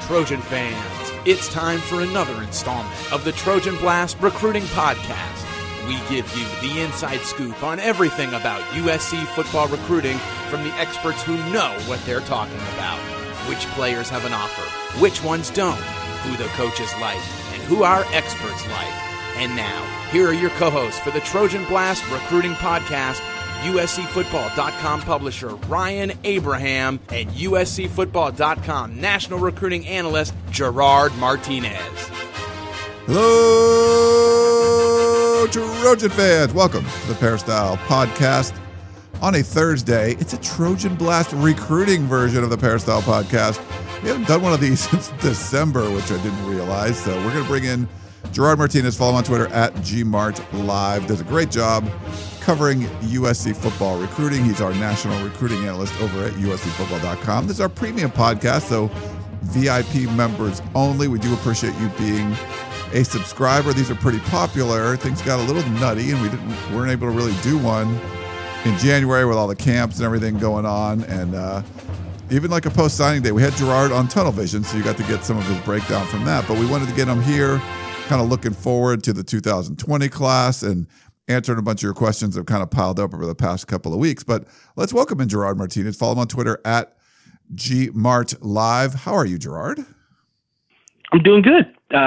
Trojan fans, it's time for another installment of the Trojan Blast Recruiting Podcast. We give you the inside scoop on everything about USC football recruiting from the experts who know what they're talking about. Which players have an offer, which ones don't, who the coaches like, and who our experts like. And now, here are your co-hosts for the Trojan Blast Recruiting Podcast, USCFootball.com publisher Ryan Abraham and USCFootball.com national recruiting analyst Gerard Martinez. Hello, Trojan fans. Welcome to the Peristyle Podcast. On a Thursday, it's a Trojan Blast recruiting version of the Peristyle Podcast. We haven't done one of these since December, which I didn't realize. So we're going to bring in Gerard Martinez. Follow him on Twitter at GMartLive. Does a great job covering USC football recruiting. He's our national recruiting analyst over at USCFootball.com. This is our premium podcast, so VIP members only. We do appreciate you being a subscriber. These are pretty popular. Things got a little nutty, and weren't able to really do one in January with all the camps and everything going on. And even like a post-signing day, we had Gerard on Tunnel Vision, so you got to get some of his breakdown from that. But we wanted to get him here, kind of looking forward to the 2020 class and answering a bunch of your questions that have kind of piled up over the past couple of weeks. But let's welcome in Gerard Martinez. Follow him on Twitter at GMartLive. How are you, Gerard? I'm doing good.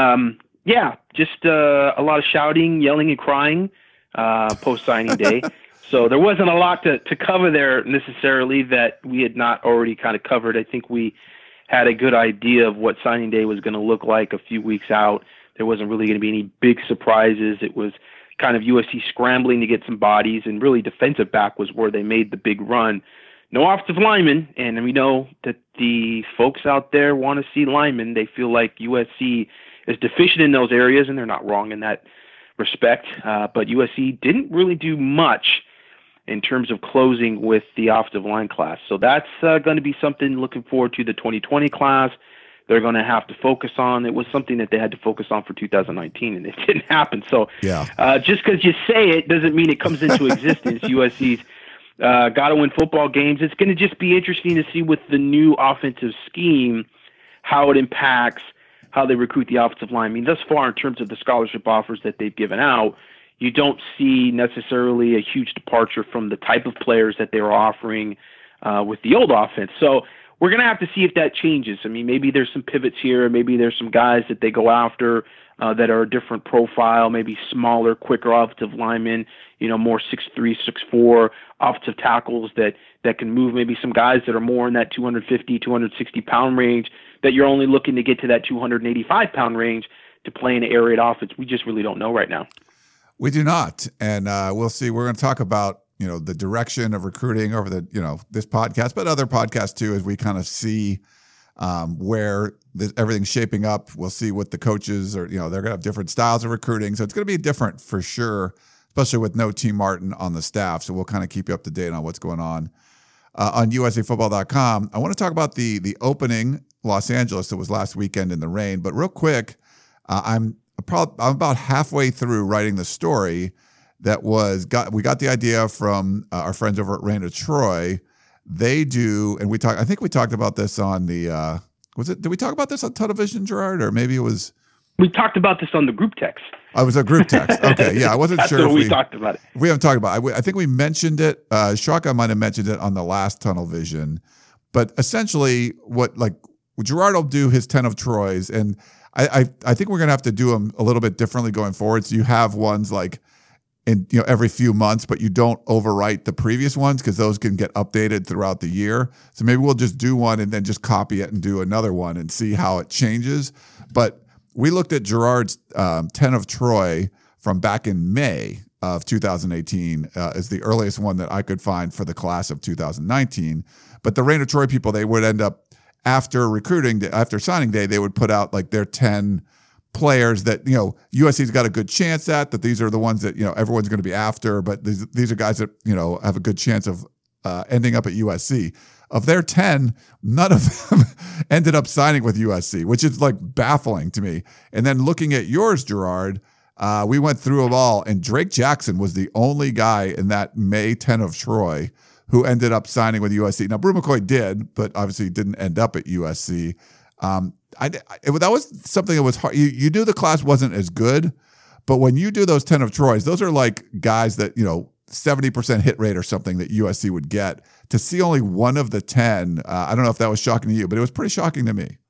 Just a lot of shouting, yelling, and crying post-signing day. So there wasn't a lot to cover there necessarily that we had not already kind of covered. I think we had a good idea of what signing day was going to look like a few weeks out. There wasn't really going to be any big surprises. It was kind of USC scrambling to get some bodies, and really defensive back was where they made the big run. No offensive linemen, and we know that the folks out there want to see linemen. They feel like USC is deficient in those areas, and they're not wrong in that respect. But USC didn't really do much in terms of closing with the offensive line class. So that's going to be something looking forward to the 2020 class. They're going to have to focus on. It was something that they had to focus on for 2019, and it didn't happen. So just because you say it doesn't mean it comes into existence. USC's got to win football games. It's going to just be interesting to see with the new offensive scheme how it impacts how they recruit the offensive line. I mean, thus far, in terms of the scholarship offers that they've given out, you don't see necessarily a huge departure from the type of players that they were offering with the old offense. So we're going to have to see if that changes. I mean, maybe there's some pivots here. Maybe there's some guys that they go after that are a different profile, maybe smaller, quicker offensive linemen, more 6'3", 6'4", offensive tackles that can move, maybe some guys that are more in that 250, 260-pound range that you're only looking to get to that 285-pound range to play in an air raid offense. We just really don't know right now. We do not. And we'll see. We're going to talk about the direction of recruiting over this podcast, but other podcasts too, as we kind of see where everything's shaping up. We'll see what the coaches are, they're going to have different styles of recruiting. So it's going to be different for sure, especially with no T. Martin on the staff. So we'll kind of keep you up to date on what's going on USCFootball.com. I want to talk about the opening Los Angeles that was last weekend in the rain, but real quick, I'm about halfway through writing the story that we got the idea from our friends over at Rain of Troy. They do, and I think we talked about this on the, did we talk about this on television, Gerard, or maybe it was? We talked about this on the group text. Oh, it was a group text. Okay, yeah, I wasn't sure if we talked about it. We haven't talked about it. I think we mentioned it. Shaka might have mentioned it on the last Tunnel Vision, but essentially what Gerard will do his 10 of Troy's, and I think we're going to have to do them a little bit differently going forward. So you have ones in every few months, but you don't overwrite the previous ones because those can get updated throughout the year. So maybe we'll just do one and then just copy it and do another one and see how it changes. But we looked at Gerard's 10 of Troy from back in May of 2018 as the earliest one that I could find for the class of 2019. But the Rain of Troy people, they would end up after signing day, they would put out their 10 players that, USC's got a good chance at, that these are the ones that, everyone's going to be after, but these are guys that, have a good chance of ending up at USC. Of their 10, none of them ended up signing with USC, which is baffling to me. And then looking at yours, Gerard, we went through them all, and Drake Jackson was the only guy in that May 10 of Troy who ended up signing with USC. Now, Brew McCoy did, but obviously didn't end up at USC. That was something that was hard. You knew the class wasn't as good, but when you do those 10 of Troy's, those are like guys that, 70% hit rate or something that USC would get. To see only one of the 10, I don't know if that was shocking to you, but it was pretty shocking to me.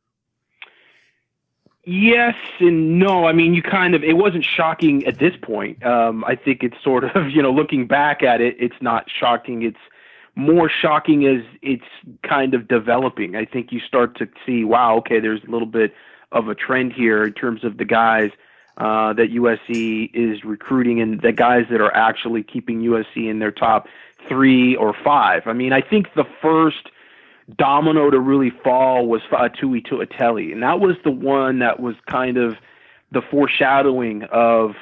Yes and no. I mean, it wasn't shocking at this point. I think it's sort of, looking back at it, it's not shocking. It's more shocking as it's kind of developing. I think you start to see, wow, okay, there's a little bit of a trend here in terms of the guys that USC is recruiting and the guys that are actually keeping USC in their top 3 or 5. I mean, I think the first domino to really fall was Fa'atui Tuitele, and that was the one that was kind of the foreshadowing of,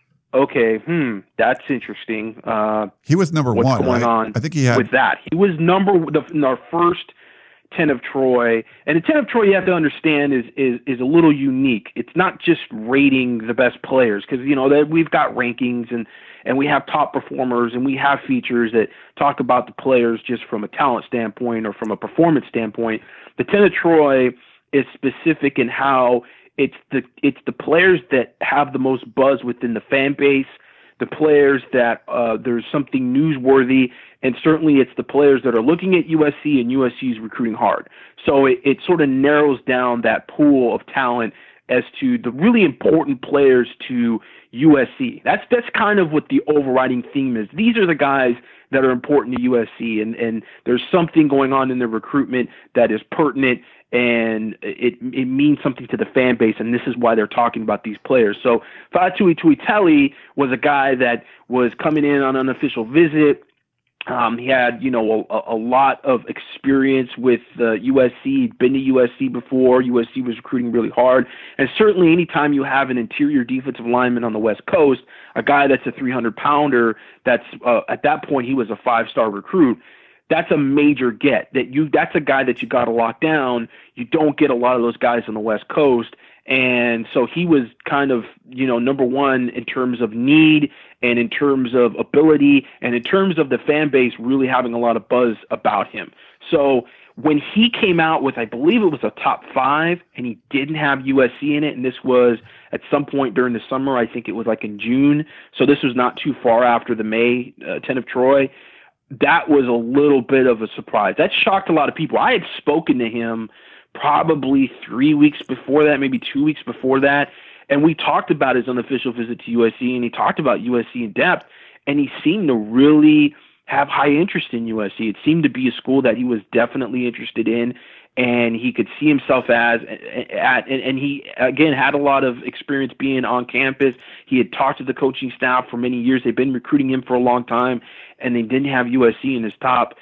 okay, that's interesting. He was number what's 1, going right? on I think he had with that. He was in our first 10 of Troy, and the 10 of Troy, you have to understand, is a little unique. It's not just rating the best players, because that we've got rankings and we have top performers and we have features that talk about the players just from a talent standpoint or from a performance standpoint. The 10 of Troy is specific in how it's the players that have the most buzz within the fan base, the players that there's something newsworthy, and certainly it's the players that are looking at USC and USC is recruiting hard. So it sort of narrows down that pool of talent as to the really important players to USC. That's kind of what the overriding theme is. These are the guys that are important to USC, and there's something going on in their recruitment that is pertinent, and it means something to the fan base, and this is why they're talking about these players. So Fa'atui Tuitele was a guy that was coming in on an unofficial visit. He had, a lot of experience with USC. He'd been to USC before. USC was recruiting really hard. And certainly anytime you have an interior defensive lineman on the West Coast, a guy that's a 300-pounder, that's at that point he was a 5-star recruit, that's a major get. That's a guy that you got to lock down. You don't get a lot of those guys on the West Coast. And so he was kind of, number one in terms of need and in terms of ability and in terms of the fan base really having a lot of buzz about him. So when he came out with, I believe it was a top 5, and he didn't have USC in it, and this was at some point during the summer, I think it was like in June. So this was not too far after the May 10 of Troy. That was a little bit of a surprise. That shocked a lot of people. I had spoken to him probably 3 weeks before that, maybe 2 weeks before that. And we talked about his unofficial visit to USC, and he talked about USC in depth, and he seemed to really have high interest in USC. It seemed to be a school that he was definitely interested in, and he could see himself at, and he, again, had a lot of experience being on campus. He had talked to the coaching staff for many years. They've been recruiting him for a long time, and they didn't have USC in his top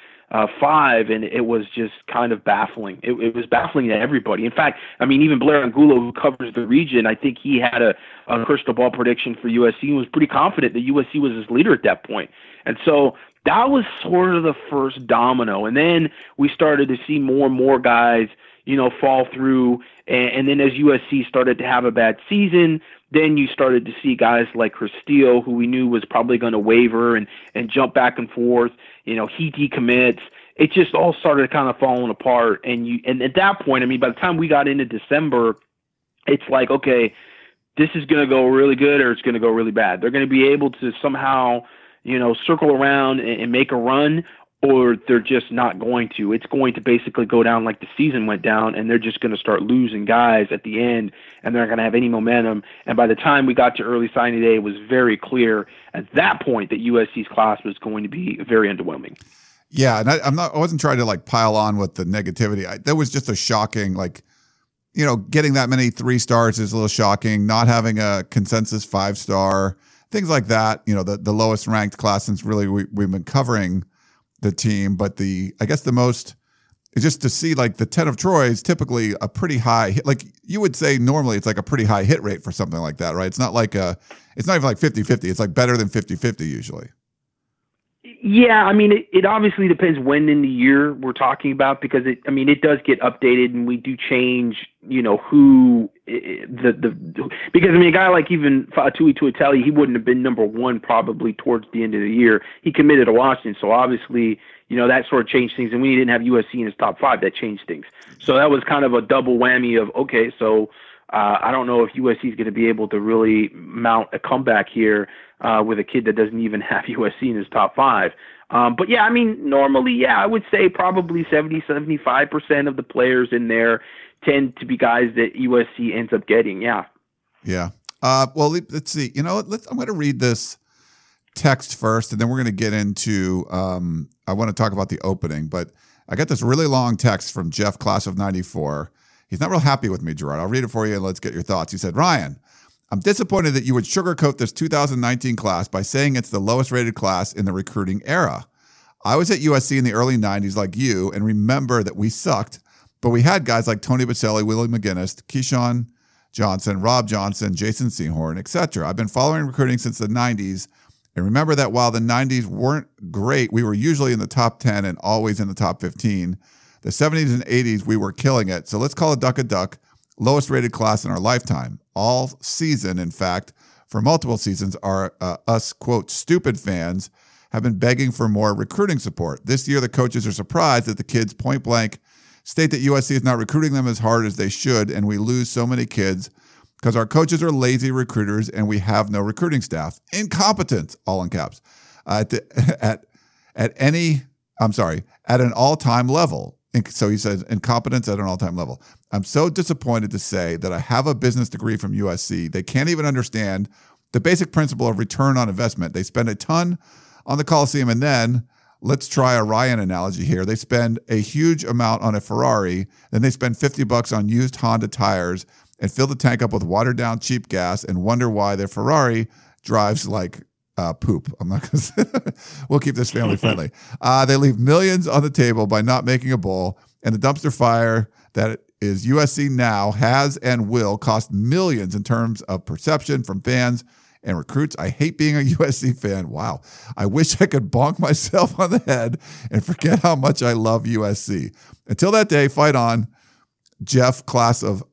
5, and it was just kind of baffling. It was baffling to everybody. In fact, I mean, even Blair Angulo, who covers the region, I think he had a crystal ball prediction for USC and was pretty confident that USC was his leader at that point. And so that was sort of the first domino. And then we started to see more and more guys, fall through. And then as USC started to have a bad season, then you started to see guys like Chris Steele, who we knew was probably going to waver and jump back and forth. He decommits. It just all started kind of falling apart. And at that point, I mean, by the time we got into December, it's like, okay, this is going to go really good or it's going to go really bad. They're going to be able to somehow, circle around and make a run, or they're just not going to. It's going to basically go down like the season went down, and they're just going to start losing guys at the end, and they're not going to have any momentum. And by the time we got to early signing day, it was very clear at that point that USC's class was going to be very underwhelming. Yeah, and I wasn't trying to pile on with the negativity. That was just a shocking, getting that many 3 stars is a little shocking. Not having a consensus 5-star, things like that. The lowest ranked class since really we've been covering the team, but I guess the most is just to see the 10 of Troy is typically a pretty high hit. You would say normally it's a pretty high hit rate for something like that, right? It's not it's not even 50-50. It's better than 50-50 usually. Yeah, I mean, it obviously depends when in the year we're talking about, because it does get updated, and we do change, who because a guy like even Fa'atui Tuitele, he wouldn't have been number one probably towards the end of the year. He committed to Washington, so obviously, that sort of changed things. And when he didn't have USC in his top 5, that changed things. So that was kind of a double whammy of, okay, so I don't know if USC is going to be able to really mount a comeback here with a kid that doesn't even have USC in his top 5. But yeah, normally, I would say probably 70-75% of the players in there tend to be guys that USC ends up getting. Yeah. Yeah. Well, let's see. I'm going to read this text first, and then we're going to get into, I want to talk about the opening, but I got this really long text from Jeff, class of 94. He's not real happy with me, Gerard. I'll read it for you and let's get your thoughts. He said, Ryan, I'm disappointed that you would sugarcoat this 2019 class by saying it's the lowest rated class in the recruiting era. I was at USC in the early 90s like you and remember that we sucked, but we had guys like Tony Boselli, Willie McGinnis, Keyshawn Johnson, Rob Johnson, Jason Sehorn, etc. I've been following recruiting since the 90s and remember that while the 90s weren't great, we were usually in the top 10 and always in the top 15. The 70s and 80s, we were killing it. So let's call a duck, lowest rated class in our lifetime. All season, in fact, for multiple seasons, our us, quote, stupid fans have been begging for more recruiting support. This year, the coaches are surprised that the kids point blank state that USC is not recruiting them as hard as they should, and we lose so many kids because our coaches are lazy recruiters and we have no recruiting staff. Incompetent, all in caps, at an all-time level. So he says, incompetence at an all-time level. I'm so disappointed to say that I have a business degree from USC. They can't even understand the basic principle of return on investment. They spend a ton on the Coliseum, and then, let's try a Ryan analogy here. They spend a huge amount on a Ferrari, then they spend $50 on used Honda tires and fill the tank up with watered-down cheap gas and wonder why their Ferrari drives like poop. I'm not going to say we'll keep this family friendly. They leave millions on the table by not making a bowl, and the dumpster fire that is USC now has and will cost millions in terms of perception from fans and recruits. I hate being a USC fan. Wow. I wish I could bonk myself on the head and forget how much I love USC. Until that day, fight on. Jeff, class of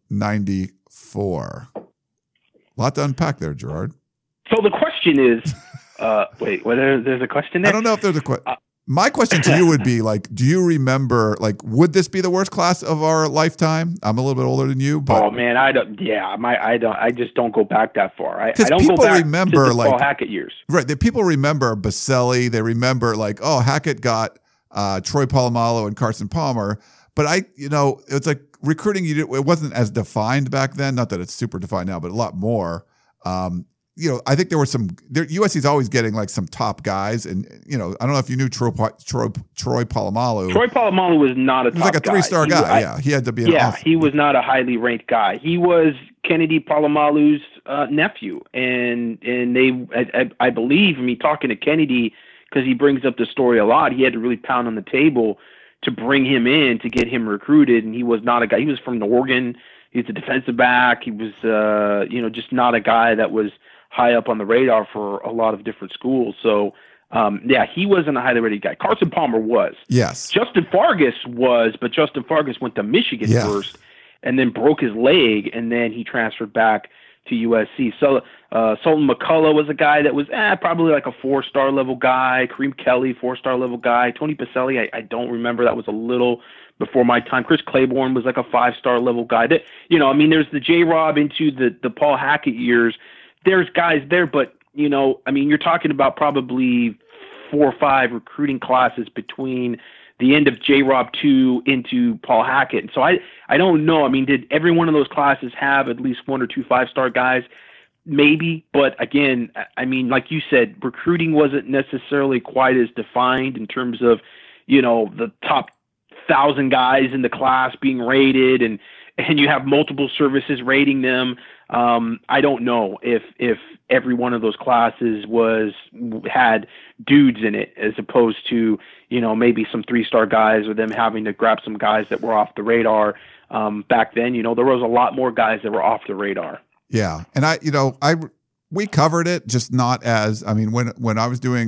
94. A lot to unpack there, Gerard. So the question is, wait, whether there's a question there? I don't know if there's a question. My question to you would be, do you remember, would this be the worst class of our lifetime? I'm a little bit older than you, but. Oh, man, I just don't go back that far. I don't people go back remember, to the Paul Hackett years. Right. People remember Boselli. They remember, Hackett got Troy Polamalu and Carson Palmer. But it's like recruiting, it wasn't as defined back then. Not that it's super defined now, but a lot more. I think there were USC's always getting some top guys, and I don't know if you knew Troy Polamalu. Troy Polamalu was not a top guy. He was like a 3-star guy. He had to be. He was not a highly ranked guy. He was Kennedy Polamalu's nephew, and I believe, talking to Kennedy, because he brings up the story a lot, he had to really pound on the table to bring him in to get him recruited, and he was not a guy. He was from Oregon. He was a defensive back. He was just not a guy that was high up on the radar for a lot of different schools. So, he wasn't a highly rated guy. Carson Palmer was. Yes. Justin Fargas was, but Justin Fargas went to Michigan first and then broke his leg, and then he transferred back to USC. So, Sultan McCullough was a guy that was probably like a 4-star level guy. Kareem Kelly, 4-star level guy. Tony Boselli, I don't remember. That was a little before my time. Chris Claiborne was like a 5-star level guy. That, there's the J-Rob into the Paul Hackett years. There's guys there, but, you're talking about probably 4 or 5 recruiting classes between the end of J-Rob 2 into Paul Hackett. And so I don't know. Did every one of those classes have at least 1 or 2 5-star guys? Maybe. But again, like you said, recruiting wasn't necessarily quite as defined in terms of, the top 1,000 guys in the class being rated, and you have multiple services rating them. I don't know if every one of those classes had dudes in it, as opposed to, maybe some 3-star guys, or them having to grab some guys that were off the radar. Back then, there was a lot more guys that were off the radar. Yeah. And we covered it, just not as, when I was doing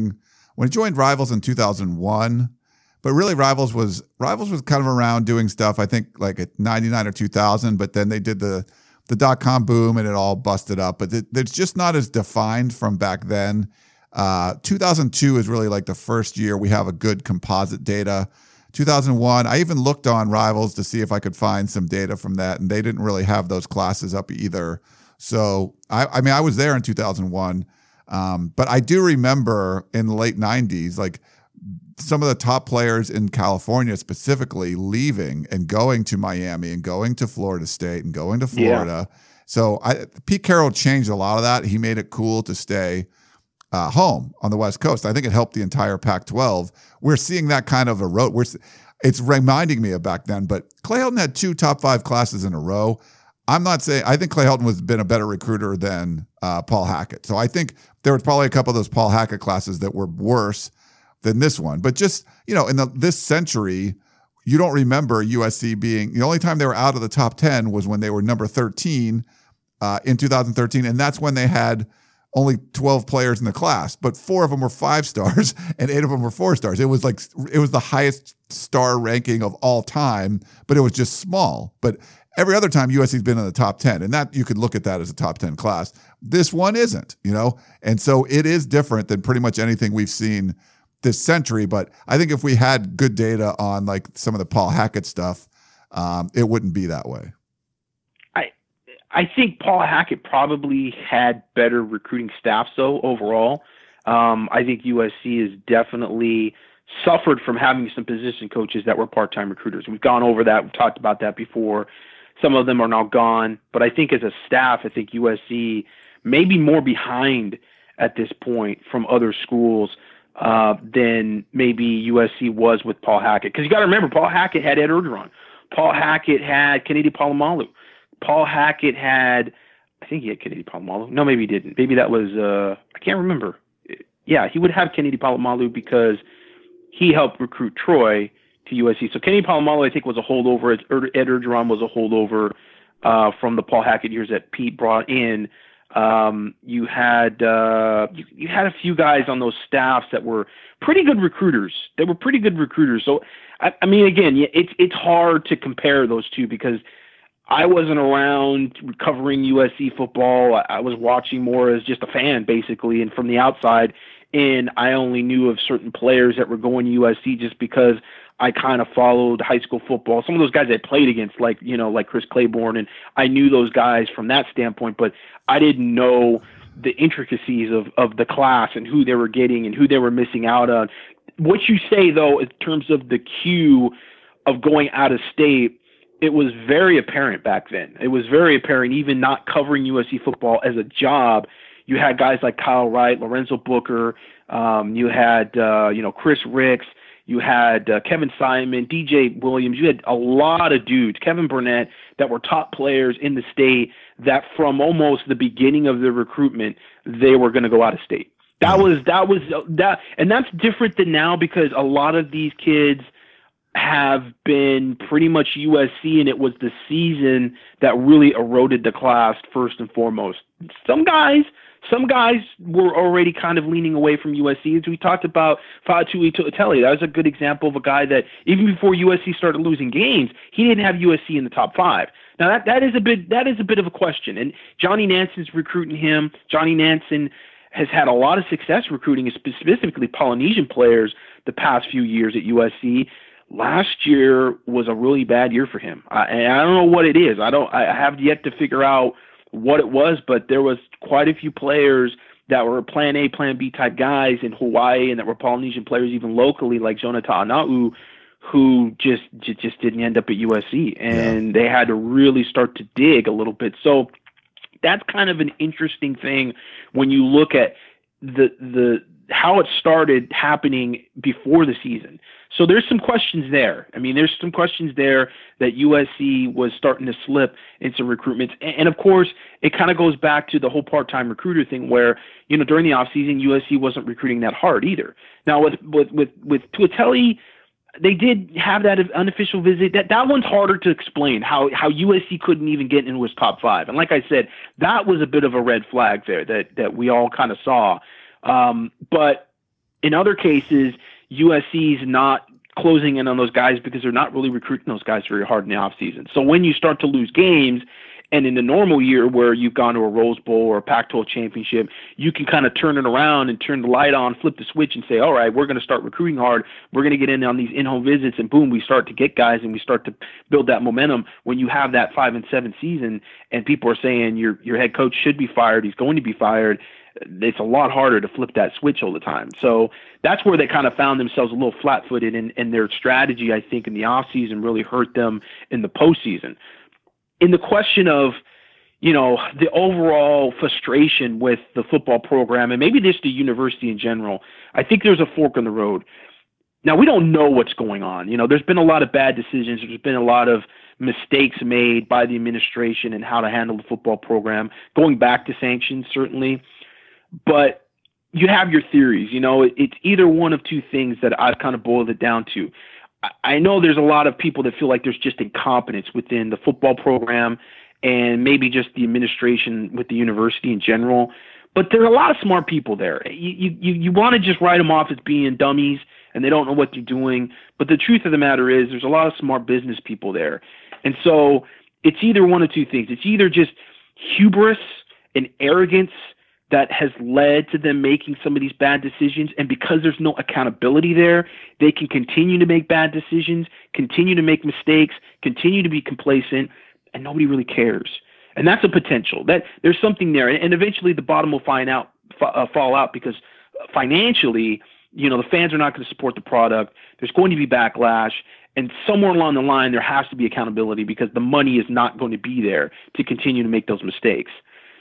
when I joined Rivals in 2001. But really, Rivals was kind of around doing stuff, I think, like at 99 or 2000. But then they did the .com boom and it all busted up. But it's just not as defined from back then. 2002 is really like the first year we have a good composite data. 2001, I even looked on Rivals to see if I could find some data from that, and they didn't really have those classes up either. So, I mean, I was there in 2001, but I do remember in the late 90s, like some of the top players in California specifically leaving and going to Miami and going to Florida State and going to Florida. Yeah. So Pete Carroll changed a lot of that. He made it cool to stay home on the West Coast. I think it helped the entire Pac-12. We're seeing that kind of erode. It's reminding me of back then, but Clay Helton had 2 top 5 classes in a row. I'm not saying, I think Clay Helton has been a better recruiter than Paul Hackett. So I think there was probably a couple of those Paul Hackett classes that were worse than this one. But just, in this century, you don't remember USC being, the only time they were out of the top 10 was when they were number 13 in 2013. And that's when they had only 12 players in the class, but 4 of them were 5 stars and 8 of them were 4 stars. It was the highest star ranking of all time, but it was just small. But every other time USC's been in the top 10, and that you could look at that as a top 10 class. This one isn't, and so it is different than pretty much anything we've seen this century. But I think if we had good data on like some of the Paul Hackett stuff, it wouldn't be that way. I think Paul Hackett probably had better recruiting staff, though, overall. I think USC has definitely suffered from having some position coaches that were part-time recruiters. We've gone over that. We've talked about that before. Some of them are now gone. But I think as a staff, I think USC may be more behind at this point from other schools than maybe USC was with Paul Hackett. Because you got to remember, Paul Hackett had Ed Orgeron. Paul Hackett had Kennedy Polamalu. Paul Hackett had, I think he had Kennedy Polamalu. No, maybe he didn't. Maybe that was, I can't remember. Yeah, he would have Kennedy Polamalu because he helped recruit Troy to USC. So Kennedy Polamalu, I think, was a holdover. Ed Orgeron was a holdover from the Paul Hackett years that Pete brought in. You had a few guys on those staffs that were pretty good recruiters. So, I mean, again, it's hard to compare those two because I wasn't around covering USC football. I was watching more as just a fan, basically, and from the outside. And I only knew of certain players that were going to USC just because I kind of followed high school football. Some of those guys I played against, like Chris Claiborne, and I knew those guys from that standpoint, but I didn't know the intricacies of the class and who they were getting and who they were missing out on. What you say, though, in terms of the queue of going out of state, it was very apparent back then. It was very apparent, even not covering USC football as a job. You had guys like Kyle Wright, Lorenzo Booker. You had, Chris Ricks. You had Kevin Simon, DJ Williams. You had a lot of dudes, Kevin Burnett, that were top players in the state that from almost the beginning of the recruitment, they were going to go out of state. That was, and that's different than now because a lot of these kids have been pretty much USC, and it was the season that really eroded the class first and foremost. Some guys were already kind of leaning away from USC. As we talked about Fa'atui Tuitele, that was a good example of a guy that even before USC started losing games, he didn't have USC in the top 5. Now that is a bit of a question, and Johnny Nanson's recruiting him. Johnny Nanson has had a lot of success recruiting specifically Polynesian players the past few years at USC. Last year was a really bad year for him. And I don't know what it is. I have yet to figure out what it was, but there was quite a few players that were plan A, plan B type guys in Hawaii and that were Polynesian players even locally like Jonah Ta'ana'u who just didn't end up at USC. And they had to really start to dig a little bit. So that's kind of an interesting thing when you look at the how it started happening before the season. So there's some questions there. I mean, there's some questions there that USC was starting to slip in some recruitments. And of course, it kind of goes back to the whole part-time recruiter thing where, during the offseason, USC wasn't recruiting that hard either. Now, with Tuitele, they did have that unofficial visit. That one's harder to explain, how USC couldn't even get into his top 5. And like I said, that was a bit of a red flag there that we all kind of saw. But In other cases, USC's not closing in on those guys because they're not really recruiting those guys very hard in the offseason. So when you start to lose games, and in the normal year where you've gone to a Rose Bowl or a Pac-12 championship, you can kind of turn it around and turn the light on, flip the switch and say, all right, we're going to start recruiting hard. We're going to get in on these in-home visits, and boom, we start to get guys and we start to build that momentum. When you have that 5-7 season and people are saying your head coach should be fired, he's going to be fired, it's a lot harder to flip that switch all the time. So that's where they kind of found themselves a little flat-footed, and their strategy, I think, in the offseason really hurt them in the postseason. In the question of, the overall frustration with the football program and maybe just the university in general, I think there's a fork in the road. Now, we don't know what's going on. There's been a lot of bad decisions. There's been a lot of mistakes made by the administration and how to handle the football program, going back to sanctions, certainly. But you have your theories. It's either one of two things that I've kind of boiled it down to. I know there's a lot of people that feel like there's just incompetence within the football program and maybe just the administration with the university in general. But there are a lot of smart people there. You want to just write them off as being dummies and they don't know what they're doing. But the truth of the matter is there's a lot of smart business people there. And so it's either one of two things. It's either just hubris and arrogance that has led to them making some of these bad decisions. And because there's no accountability there, they can continue to make bad decisions, continue to make mistakes, continue to be complacent, and nobody really cares. And that's a potential. That there's something there. And eventually the bottom will fall out because financially, the fans are not going to support the product. There's going to be backlash. And somewhere along the line, there has to be accountability because the money is not going to be there to continue to make those mistakes.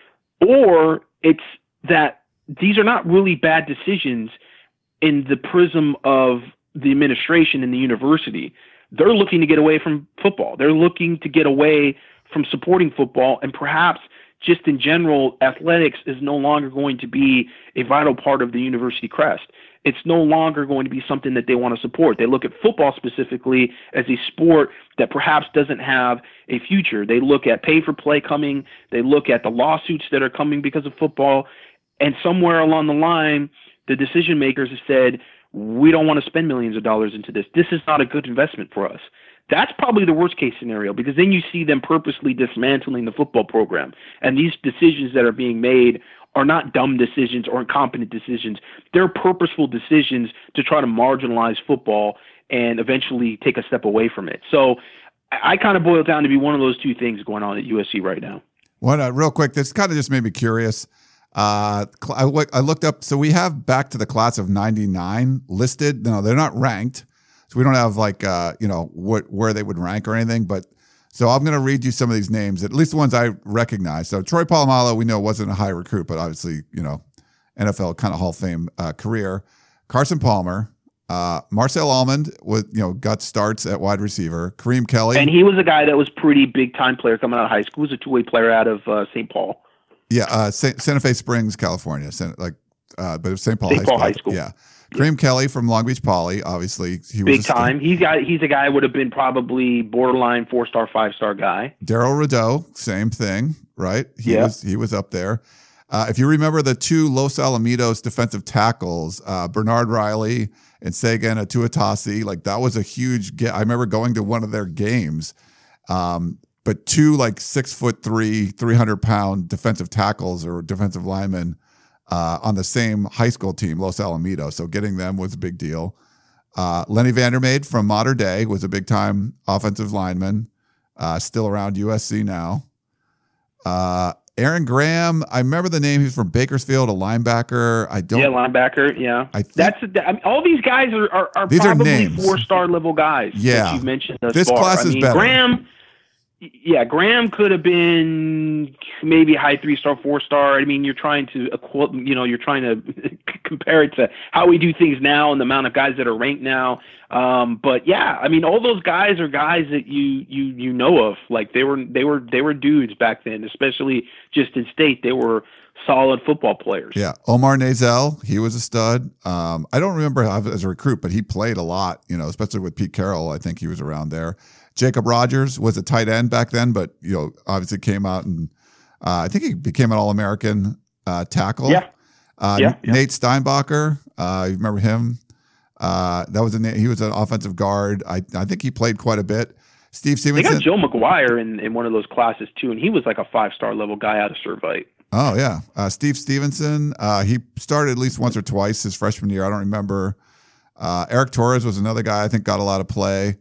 Or it's that these are not really bad decisions in the prism of the administration and the university. They're looking to get away from football. They're looking to get away from supporting football, and perhaps just in general, athletics is no longer going to be a vital part of the university crest. It's no longer going to be something that they want to support. They look at football specifically as a sport that perhaps doesn't have a future. They look at pay-for-play coming. They look at the lawsuits that are coming because of football. And somewhere along the line, the decision makers have said, we don't want to spend millions of dollars into this. This is not a good investment for us. That's probably the worst case scenario because then you see them purposely dismantling the football program. And these decisions that are being made are not dumb decisions or incompetent decisions. They're purposeful decisions to try to marginalize football and eventually take a step away from it. So I kind of boil it down to be one of those two things going on at USC right now. Real quick, this kind of just made me curious. I looked up, so we have back to the class of 99 listed. No, they're not ranked. So we don't have where they would rank or anything, but so I'm going to read you some of these names, at least the ones I recognize. So Troy Polamalu, we know wasn't a high recruit, but obviously, NFL kind of Hall of Fame career. Carson Palmer, Marcel Almond got starts at wide receiver. Kareem Kelly. And he was a guy that was pretty big time player coming out of high school. He was a two-way player out of St. Paul. Yeah, Santa Fe Springs, California. But it was St. Paul High School. Yeah. Kareem Kelly from Long Beach Poly, obviously. He was big time. He's a guy would have been probably borderline 4-star, 5-star guy. Daryl Rideau, same thing, right? He was up there. If you remember the two Los Alamitos defensive tackles, Bernard Riley and Sagan Atuatasi, like that was a huge get. I remember going to one of their games. But two 6'3", 300-pound defensive tackles or defensive linemen on the same high school team, Los Alamitos. So getting them was a big deal. Lenny Vandermeide from Mater Dei was a big-time offensive lineman, still around USC now. Aaron Graham, I remember the name. He's from Bakersfield, a linebacker. Linebacker. Yeah, all these guys are these probably are 4-star level guys. Yeah, that you've mentioned thus this far. class is better. Graham could have been maybe high 3-star, 4-star. I mean, you're trying to compare it to how we do things now and the amount of guys that are ranked now. But yeah, I mean, all those guys are guys that you know of. Like they were dudes back then, especially just in state. They were solid football players. Yeah, Omar Nazel, he was a stud. I don't remember as a recruit, but he played a lot. Especially with Pete Carroll. I think he was around there. Jacob Rogers was a tight end back then, but obviously came out and I think he became an All-American tackle. Yeah. Nate Steinbacher, You remember him? That was he was an offensive guard. I think he played quite a bit. Steve They Stevenson. got Joe McGuire in one of those classes too, and he was like a 5-star level guy out of Servite. Oh yeah, Steve Stevenson. He started at least once or twice his freshman year. I don't remember. Eric Torres was another guy I think got a lot of play.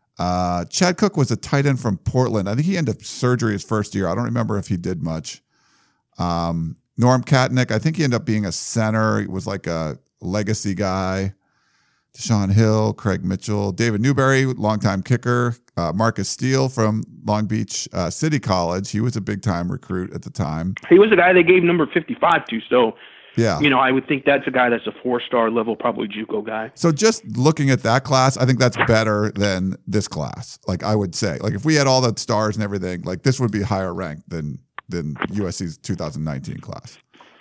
Chad Cook was a tight end from Portland. I think he ended up surgery his first year. I don't remember if he did much. Norm Katnick, I think he ended up being a center. He was like a legacy guy. Deshaun Hill, Craig Mitchell, David Newberry, longtime kicker. Marcus Steele from Long Beach City College. He was a big-time recruit at the time. He was the guy they gave number 55 to, so yeah. I would think that's a guy that's a 4-star level, probably JUCO guy. So just looking at that class, I think that's better than this class. Like I would say, like if we had all the stars and everything, like this would be higher ranked than USC's 2019 class.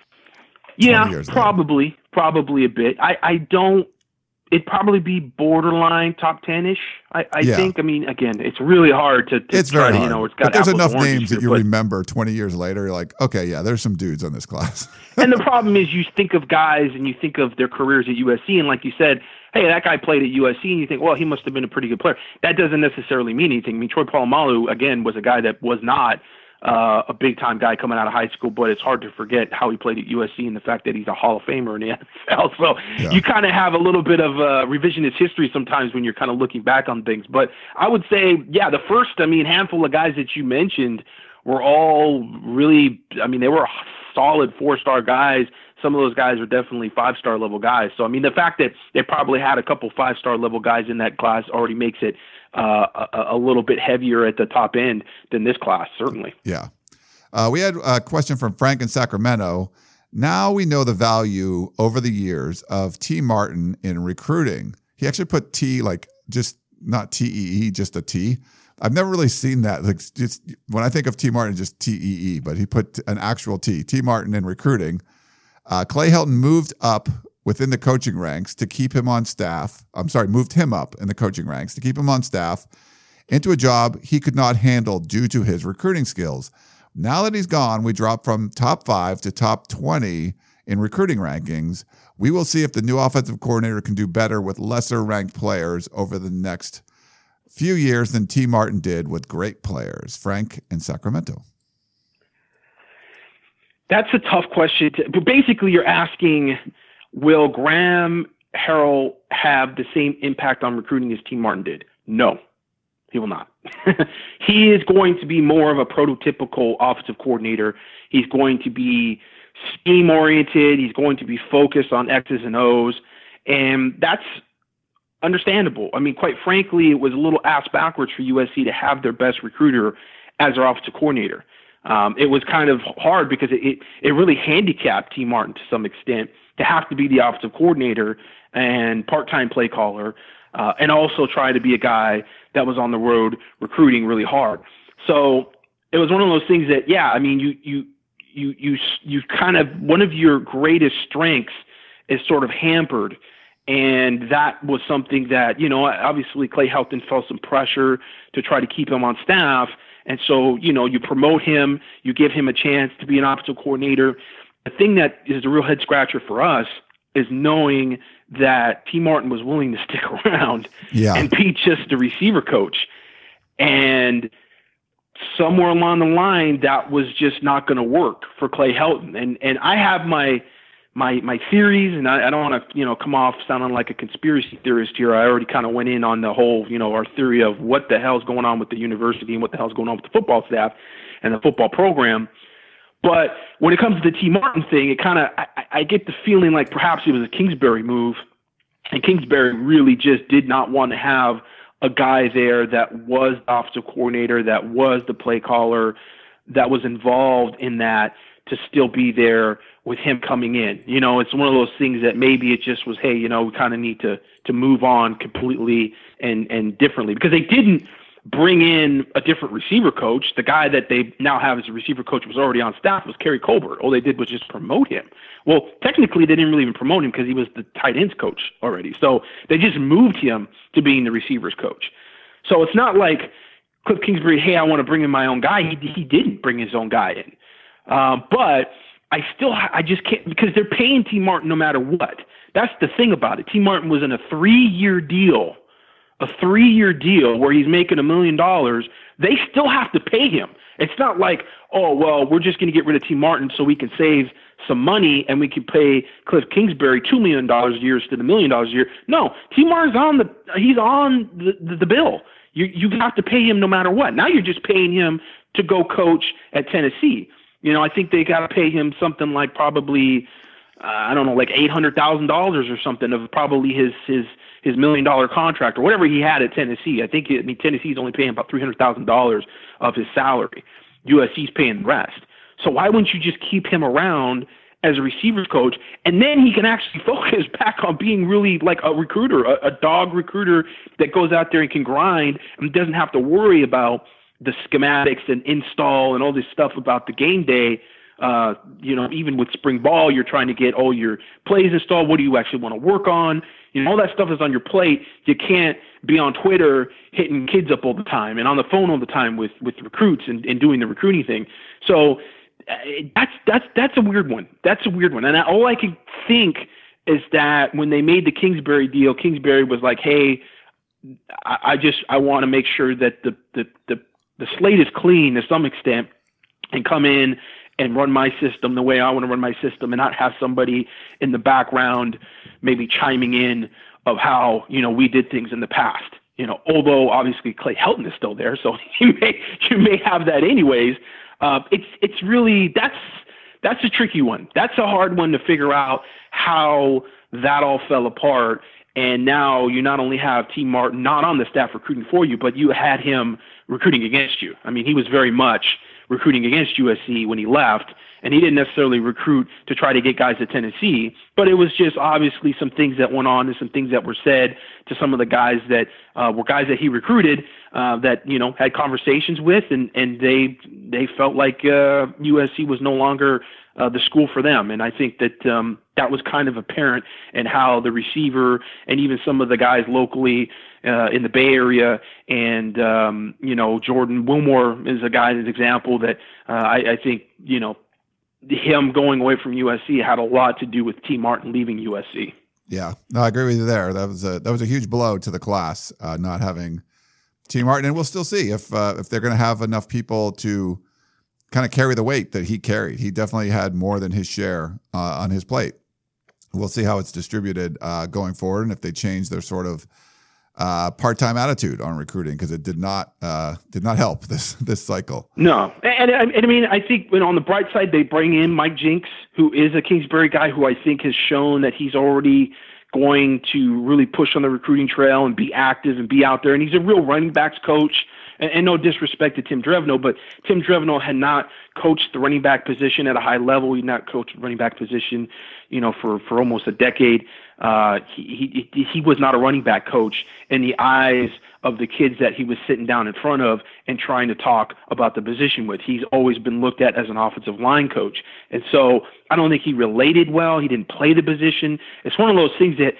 Yeah, probably a bit. I don't. It'd probably be borderline top 10-ish. I think. I mean, again, it's really hard to it's try very to, hard. It's got but there's enough apples and names that you remember 20 years later. You're like, okay, yeah, there's some dudes on this class. And the problem is you think of guys and you think of their careers at USC, and like you said, hey, that guy played at USC, and you think, well, he must have been a pretty good player. That doesn't necessarily mean anything. I mean, Troy Polamalu, again, was a guy that was not a big-time guy coming out of high school, but it's hard to forget how he played at USC and the fact that he's a Hall of Famer in the NFL. So you kind of have a little bit of revisionist history sometimes when you're kind of looking back on things. But I would say, yeah, the first, handful of guys that you mentioned were all really, they were solid 4-star guys. Some of those guys are definitely 5-star level guys. So, the fact that they probably had a couple 5-star level guys in that class already makes it a little bit heavier at the top end than this class, certainly. Yeah. We had a question from Frank in Sacramento. Now we know the value over the years of T. Martin in recruiting. He actually put T, like just not T-E-E, just a T. I've never really seen that. Like just when I think of T. Martin, just T-E-E, but he put an actual T. T. Martin in recruiting. Clay Helton moved up within the coaching ranks to keep him on staff. Moved him up in the coaching ranks to keep him on staff into a job he could not handle due to his recruiting skills. Now that he's gone, we drop from top 5 to top 20 in recruiting rankings. We will see if the new offensive coordinator can do better with lesser ranked players over the next few years than T. Martin did with great players. Frank in Sacramento. That's a tough question. But basically, you're asking, will Graham Harrell have the same impact on recruiting as T. Martin did? No, he will not. He is going to be more of a prototypical offensive coordinator. He's going to be scheme-oriented. He's going to be focused on X's and O's, and that's understandable. Quite frankly, it was a little ass backwards for USC to have their best recruiter as their offensive coordinator. It was kind of hard because it really handicapped T. Martin to some extent to have to be the offensive coordinator and part-time play caller, and also try to be a guy that was on the road recruiting really hard. So it was one of those things that, you kind of, one of your greatest strengths is sort of hampered. And that was something that, obviously Clay Helton felt some pressure to try to keep him on staff. And so, you promote him, you give him a chance to be an offensive coordinator. The thing that is a real head scratcher for us is knowing that T. Martin was willing to stick around and be just a receiver coach. And somewhere along the line, that was just not going to work for Clay Helton. And I have my theories, and I don't want to, come off sounding like a conspiracy theorist here. I already kind of went in on the whole, our theory of what the hell's going on with the university and what the hell's going on with the football staff and the football program. But when it comes to the T. Martin thing, it kind of, I get the feeling like perhaps it was a Kingsbury move, and Kingsbury really just did not want to have a guy there that was the offensive coordinator, that was the play caller, that was involved in that, to still be there with him coming in. It's one of those things that maybe it just was, hey, we kind of need to move on completely and differently, because they didn't bring in a different receiver coach. The guy that they now have as a receiver coach was already on staff, was Kerry Colbert. All they did was just promote him. Well, technically they didn't really even promote him because he was the tight ends coach already. So they just moved him to being the receivers coach. So it's not like Cliff Kingsbury, hey, I want to bring in my own guy. He didn't bring his own guy in. But I just can't, because they're paying T. Martin no matter what. That's the thing about it. T. Martin was in a 3-year deal. A 3-year deal where he's making $1 million, they still have to pay him. It's not like, oh, well, we're just going to get rid of T. Martin so we can save some money and we can pay Cliff Kingsbury $2 million a year instead of $1 million a year. No, T. Martin's on the bill. You have to pay him no matter what. Now you're just paying him to go coach at Tennessee. I think they got to pay him something like probably, I don't know, like $800,000 or something of probably his $1 million contract or whatever he had at Tennessee. Tennessee's only paying about $300,000 of his salary. USC's paying the rest. So why wouldn't you just keep him around as a receivers coach, and then he can actually focus back on being really like a recruiter, a dog recruiter that goes out there and can grind and doesn't have to worry about the schematics and install and all this stuff about the game day. Even with spring ball, you're trying to get all your plays installed. What do you actually want to work on? All that stuff is on your plate. You can't be on Twitter hitting kids up all the time and on the phone all the time with recruits and doing the recruiting thing. So that's a weird one. That's a weird one. And all I can think is that when they made the Kingsbury deal, Kingsbury was like, hey, I want to make sure that the slate is clean to some extent and come in and run my system the way I want to run my system and not have somebody in the background maybe chiming in of how, we did things in the past. Although obviously Clay Helton is still there, so you may have that anyways. It's really, that's a tricky one. That's a hard one to figure out how that all fell apart. And now you not only have T. Martin not on the staff recruiting for you, but you had him recruiting against you. I mean, he was very much recruiting against USC when he left, and he didn't necessarily recruit to try to get guys to Tennessee, but it was just obviously some things that went on and some things that were said to some of the guys that were guys that he recruited that, had conversations with, and they felt like USC was no longer the school for them. And I think that that was kind of apparent in how the receiver and even some of the guys locally in the Bay Area and, Jordan Wilmore is a guy, an example that I think, him going away from USC had a lot to do with T. Martin leaving USC. Yeah, no, I agree with you there. That was a huge blow to the class, not having T. Martin. And we'll still see if they're going to have enough people to kind of carry the weight that he carried. He definitely had more than his share on his plate. We'll see how it's distributed going forward, and if they change their sort of part-time attitude on recruiting, because it did not help this cycle. No, and I mean, I think on the bright side, they bring in Mike Jinks, who is a Kingsbury guy who I think has shown that he's already going to really push on the recruiting trail and be active and be out there. And he's a real running backs coach. And no disrespect to Tim Drevno, but Tim Drevno had not coached the running back position at a high level. He had not coached the running back position, for almost a decade. He was not a running back coach in the eyes of the kids that he was sitting down in front of and trying to talk about the position with. He's always been looked at as an offensive line coach. And so I don't think he related well. He didn't play the position. It's one of those things that,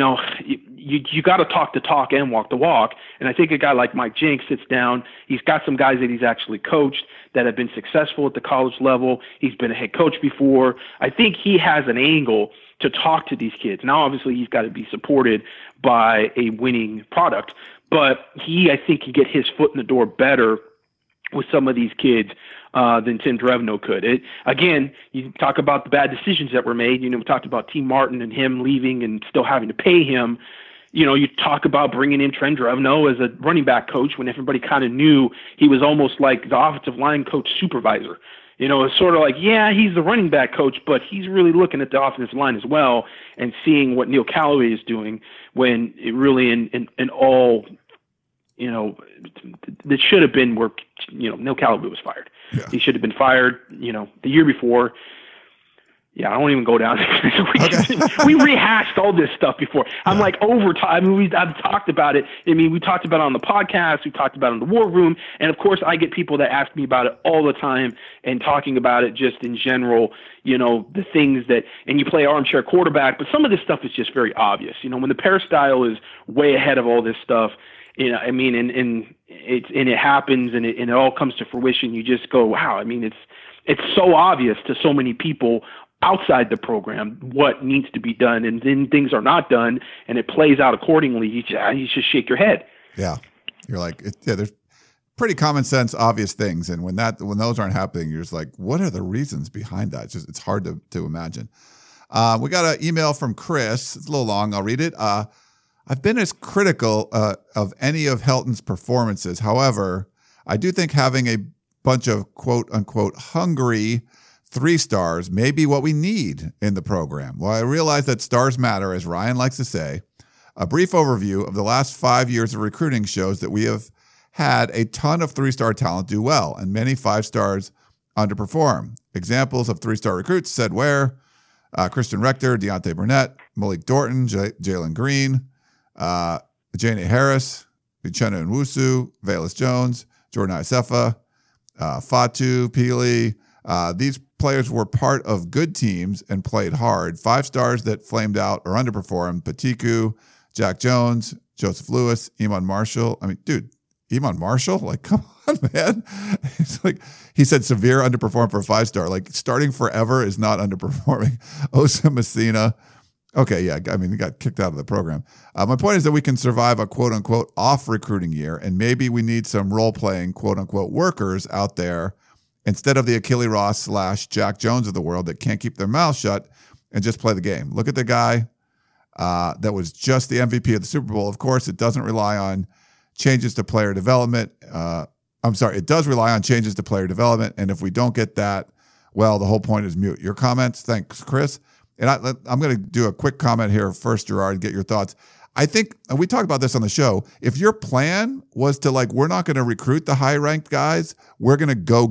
you got to talk the talk and walk the walk. And I think a guy like Mike Jinks sits down. He's got some guys that he's actually coached that have been successful at the college level. He's been a head coach before. I think he has an angle to talk to these kids. Now, obviously, he's got to be supported by a winning product, but I think can get his foot in the door better with some of these kids than Tim Drevno could. Again, you talk about the bad decisions that were made. We talked about T. Martin and him leaving and still having to pay him. You talk about bringing in Trent Drevno as a running back coach when everybody kind of knew he was almost like the offensive line coach supervisor. It's sort of like, yeah, he's the running back coach, but he's really looking at the offensive line as well and seeing what Neil Callaway is doing when it really in all, that should have been where, Neil Callaway was fired. Yeah. He should have been fired, the year before. Yeah, I won't even go down. We rehashed all this stuff before. I'm like over time. I mean, I've talked about it. I mean, we talked about it on the podcast. We talked about it in the war room. And of course, I get people that ask me about it all the time and talking about it just in general, the things that, and you play armchair quarterback, but some of this stuff is just very obvious. When the peristyle is way ahead of all this stuff, and it happens and it all comes to fruition, you just go, wow. I mean, it's so obvious to so many people. outside the program what needs to be done, and then things are not done, and it plays out accordingly. You just shake your head. Yeah, you're like, there's pretty common sense, obvious things, and when those aren't happening, you're just like, what are the reasons behind that? It's hard to imagine. We got an email from Chris. It's a little long. I'll read it. I've been as critical of any of Helton's performances. However, I do think having a bunch of quote unquote hungry 3 stars may be what we need in the program. While I realize that stars matter, as Ryan likes to say, a brief overview of the last 5 years of recruiting shows that we have had a ton of 3-star talent do well, and many 5 stars underperform. Examples of 3-star recruits: Ced Ware, Christian Rector, Deontay Burnett, Malik Dorton, Jalen Green, Jane Harris, Uchenna Nwosu, Velus Jones, Jordan Iosefa, Fatu, Pili. These players were part of good teams and played hard. 5 stars that flamed out or underperformed: Patiku, Jack Jones, Joseph Lewis, Iman Marshall. I mean, dude, Iman Marshall? Like, come on, man. It's like, he said severe underperform for a 5-star. Like, starting forever is not underperforming. Osa Messina. Okay, yeah, I mean, he got kicked out of the program. My point is that we can survive a quote-unquote off recruiting year, and maybe we need some role-playing quote-unquote workers out there instead of the Achille Ross / Jack Jones of the world that can't keep their mouth shut and just play the game. Look at the guy that was just the MVP of the Super Bowl. Of course, it doesn't rely on changes to player development. It does rely on changes to player development, and if we don't get that, well, the whole point is mute. Your comments? Thanks, Chris. And I'm going to do a quick comment here first, Gerard, get your thoughts. I think, and we talked about this on the show, if your plan was to, like, we're not going to recruit the high-ranked guys, we're going to go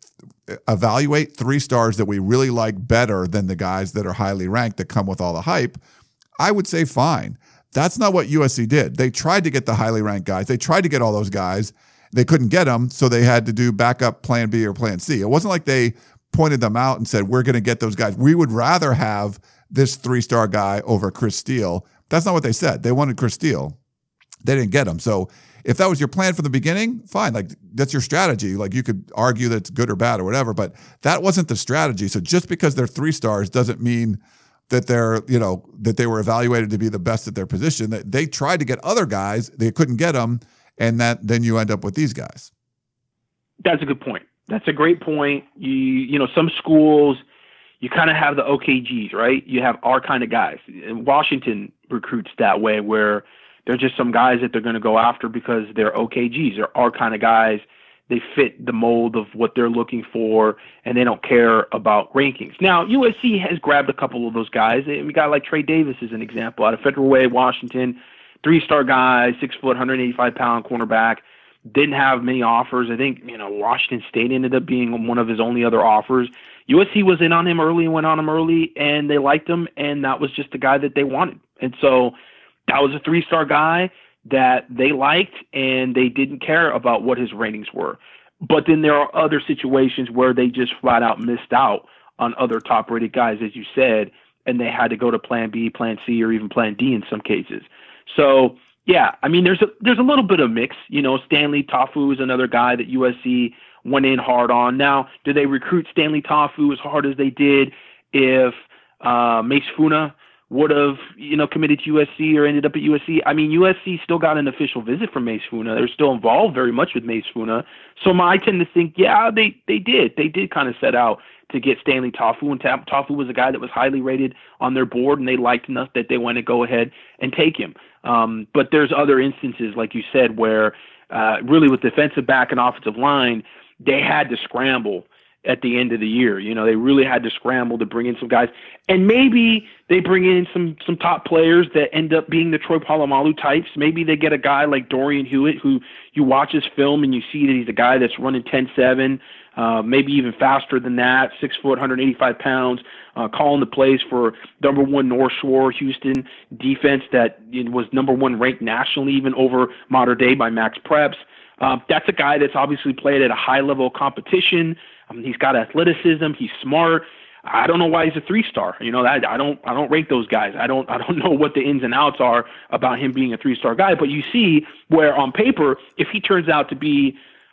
evaluate 3 stars that we really like better than the guys that are highly ranked that come with all the hype, I would say fine. That's not what USC did. They tried to get the highly ranked guys. They tried to get all those guys. They couldn't get them, so they had to do backup plan B or plan C. It wasn't like they pointed them out and said, we're going to get those guys. We would rather have this 3-star guy over Chris Steele. That's not what they said. They wanted Chris Steele. They didn't get him. So if that was your plan from the beginning, fine. Like, that's your strategy. Like, you could argue that it's good or bad or whatever, but that wasn't the strategy. So just because they're 3 stars doesn't mean that that they were evaluated to be the best at their position. That they tried to get other guys, they couldn't get them, and then you end up with these guys. That's a good point. That's a great point. Some schools, you kind of have the OKGs, right? You have our kind of guys. And Washington recruits that way, where they're just some guys that they're going to go after because they're OKGs. They're our kind of guys. They fit the mold of what they're looking for, and they don't care about rankings. Now, USC has grabbed a couple of those guys. We got like Trey Davis as an example out of Federal Way, Washington, 3-star guy, 6 foot, 185-pound cornerback. Didn't have many offers. I think, Washington State ended up being one of his only other offers. USC was in on him early and went on him early, and they liked him, and that was just the guy that they wanted. And so that was a 3-star guy that they liked, and they didn't care about what his ratings were. But then there are other situations where they just flat out missed out on other top-rated guys, as you said, and they had to go to plan B, plan C, or even plan D in some cases. So, yeah, I mean, there's a little bit of mix. Stanley Tafu is another guy that USC went in hard on. Now, do they recruit Stanley Tafu as hard as they did if Mace Funa would have, committed to USC or ended up at USC? I mean, USC still got an official visit from Mace Funa. They're still involved very much with Mace Funa. So I tend to think, yeah, they did. They did kind of set out to get Stanley Tafu, and Tafu was a guy that was highly rated on their board, and they liked enough that they went to go ahead and take him. But there's other instances, like you said, where really with defensive back and offensive line, they had to scramble at the end of the year. They really had to scramble to bring in some guys. And maybe they bring in some top players that end up being the Troy Polamalu types. Maybe they get a guy like Dorian Hewitt, who you watch his film and you see that he's a guy that's running 10.7, maybe even faster than that, 6 foot, 185 pounds, calling the plays for number 1 North Shore Houston defense that was number 1 ranked nationally, even over Mater Dei by Max Preps. That's a guy that's obviously played at a high level of competition. He's got athleticism. He's smart. I don't know why he's a 3-star. I don't rate those guys. I don't know what the ins and outs are about him being a 3-star guy. But you see where on paper, if he turns out to be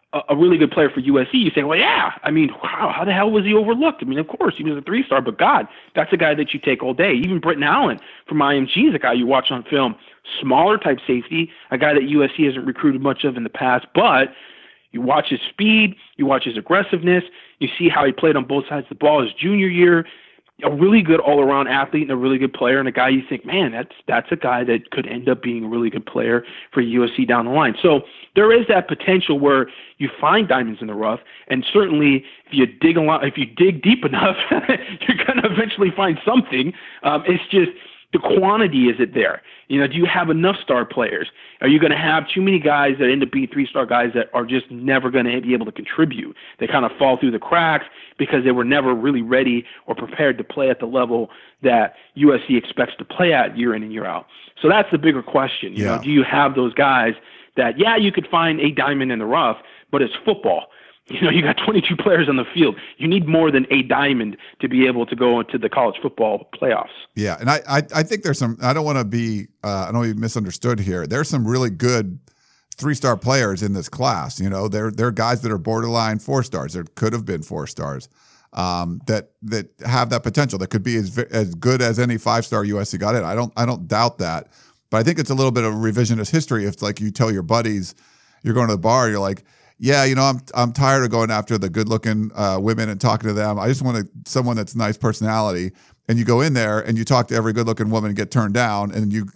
a really good player for USC, you say, well, yeah, I mean, wow, how the hell was he overlooked? I mean, of course, he was a 3-star, but God, that's a guy that you take all day. Even Britton Allen from IMG is a guy you watch on film, smaller type safety, a guy that USC hasn't recruited much of in the past, but you watch his speed, you watch his aggressiveness, you see how he played on both sides of the ball his junior year. A really good all-around athlete and a really good player, and a guy you think, man, that's a guy that could end up being a really good player for USC down the line. So there is that potential where you find diamonds in the rough, and certainly if you dig deep enough, you're going to eventually find something. It's just the quantity, is it there? You know, do you have enough star players? Are you going to have too many guys that end up being 3-star guys that are just never going to be able to contribute? They kind of fall through the cracks because they were never really ready or prepared to play at the level that USC expects to play at year in and year out. So that's the bigger question. You know, do you have those guys that, yeah, you could find a diamond in the rough, but it's football. You know, you got 22 players on the field. You need more than a diamond to be able to go into the college football playoffs. Yeah, and I think there's some. I don't want to be misunderstood here. There's some really good 3-star players in this class. You know, they're guys that are borderline 4-stars. There could have been 4-stars that have that potential. That could be as good as any 5-star USC got in. I don't doubt that, but I think it's a little bit of revisionist history. If like you tell your buddies, you're going to the bar, you're like, yeah, you know, I'm tired of going after the good-looking women and talking to them. I just want someone that's nice personality. And you go in there and you talk to every good-looking woman and get turned down, and you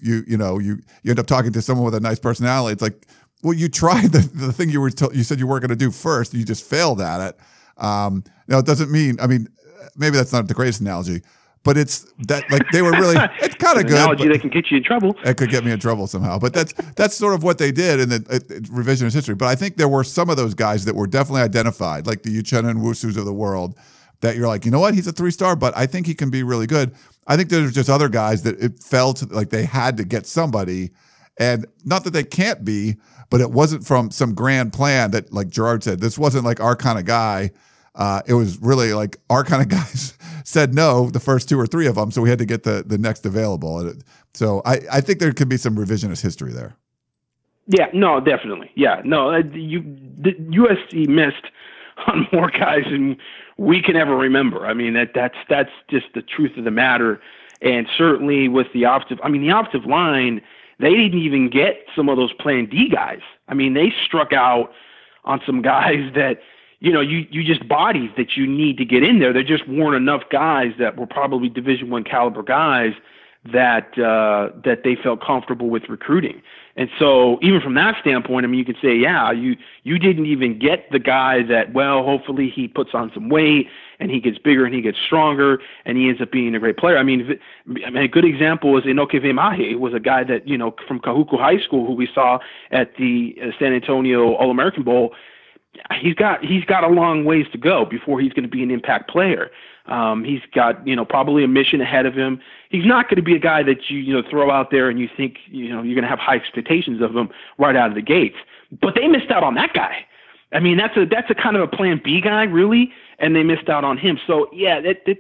end up talking to someone with a nice personality. It's like, well, you tried the thing you said you weren't going to do first, and you just failed at it. Now it doesn't mean. I mean, maybe that's not the greatest analogy, but it's that like they were really. It's kind of good. Analogy that can get you in trouble. It could get me in trouble somehow, but that's sort of what they did in the revisionist history. But I think there were some of those guys that were definitely identified, like the Uchenna Nwosus of the world, that you're like, you know what, he's a 3-star, but I think he can be really good. I think there's just other guys that it felt like they had to get somebody, and not that they can't be, but it wasn't from some grand plan that, like Gerard said, this wasn't like our kind of guy. It was really like our kind of guys said no, the first 2 or 3 of them, so we had to get the next available. So I think there could be some revisionist history there. Yeah, no, definitely. Yeah, no, the USC missed on more guys than we can ever remember. I mean, that's just the truth of the matter. And certainly with the offensive line, they didn't even get some of those Plan D guys. I mean, they struck out on some guys that, you know, you just bodies that you need to get in there. There just weren't enough guys that were probably Division I caliber guys that they felt comfortable with recruiting. And so even from that standpoint, I mean, you could say, yeah, you didn't even get the guy that, well, hopefully he puts on some weight and he gets bigger and he gets stronger and he ends up being a great player. I mean, a good example was Enoke Vemahe, was a guy that, you know, from Kahuku High School, who we saw at the San Antonio All-American Bowl. He's got a long ways to go before he's going to be an impact player. He's got, you know, probably a mission ahead of him. He's not going to be a guy that you throw out there and you think, you know, you're going to have high expectations of him right out of the gates. But they missed out on that guy. I mean, that's a kind of a Plan B guy, really, and they missed out on him. So yeah, that's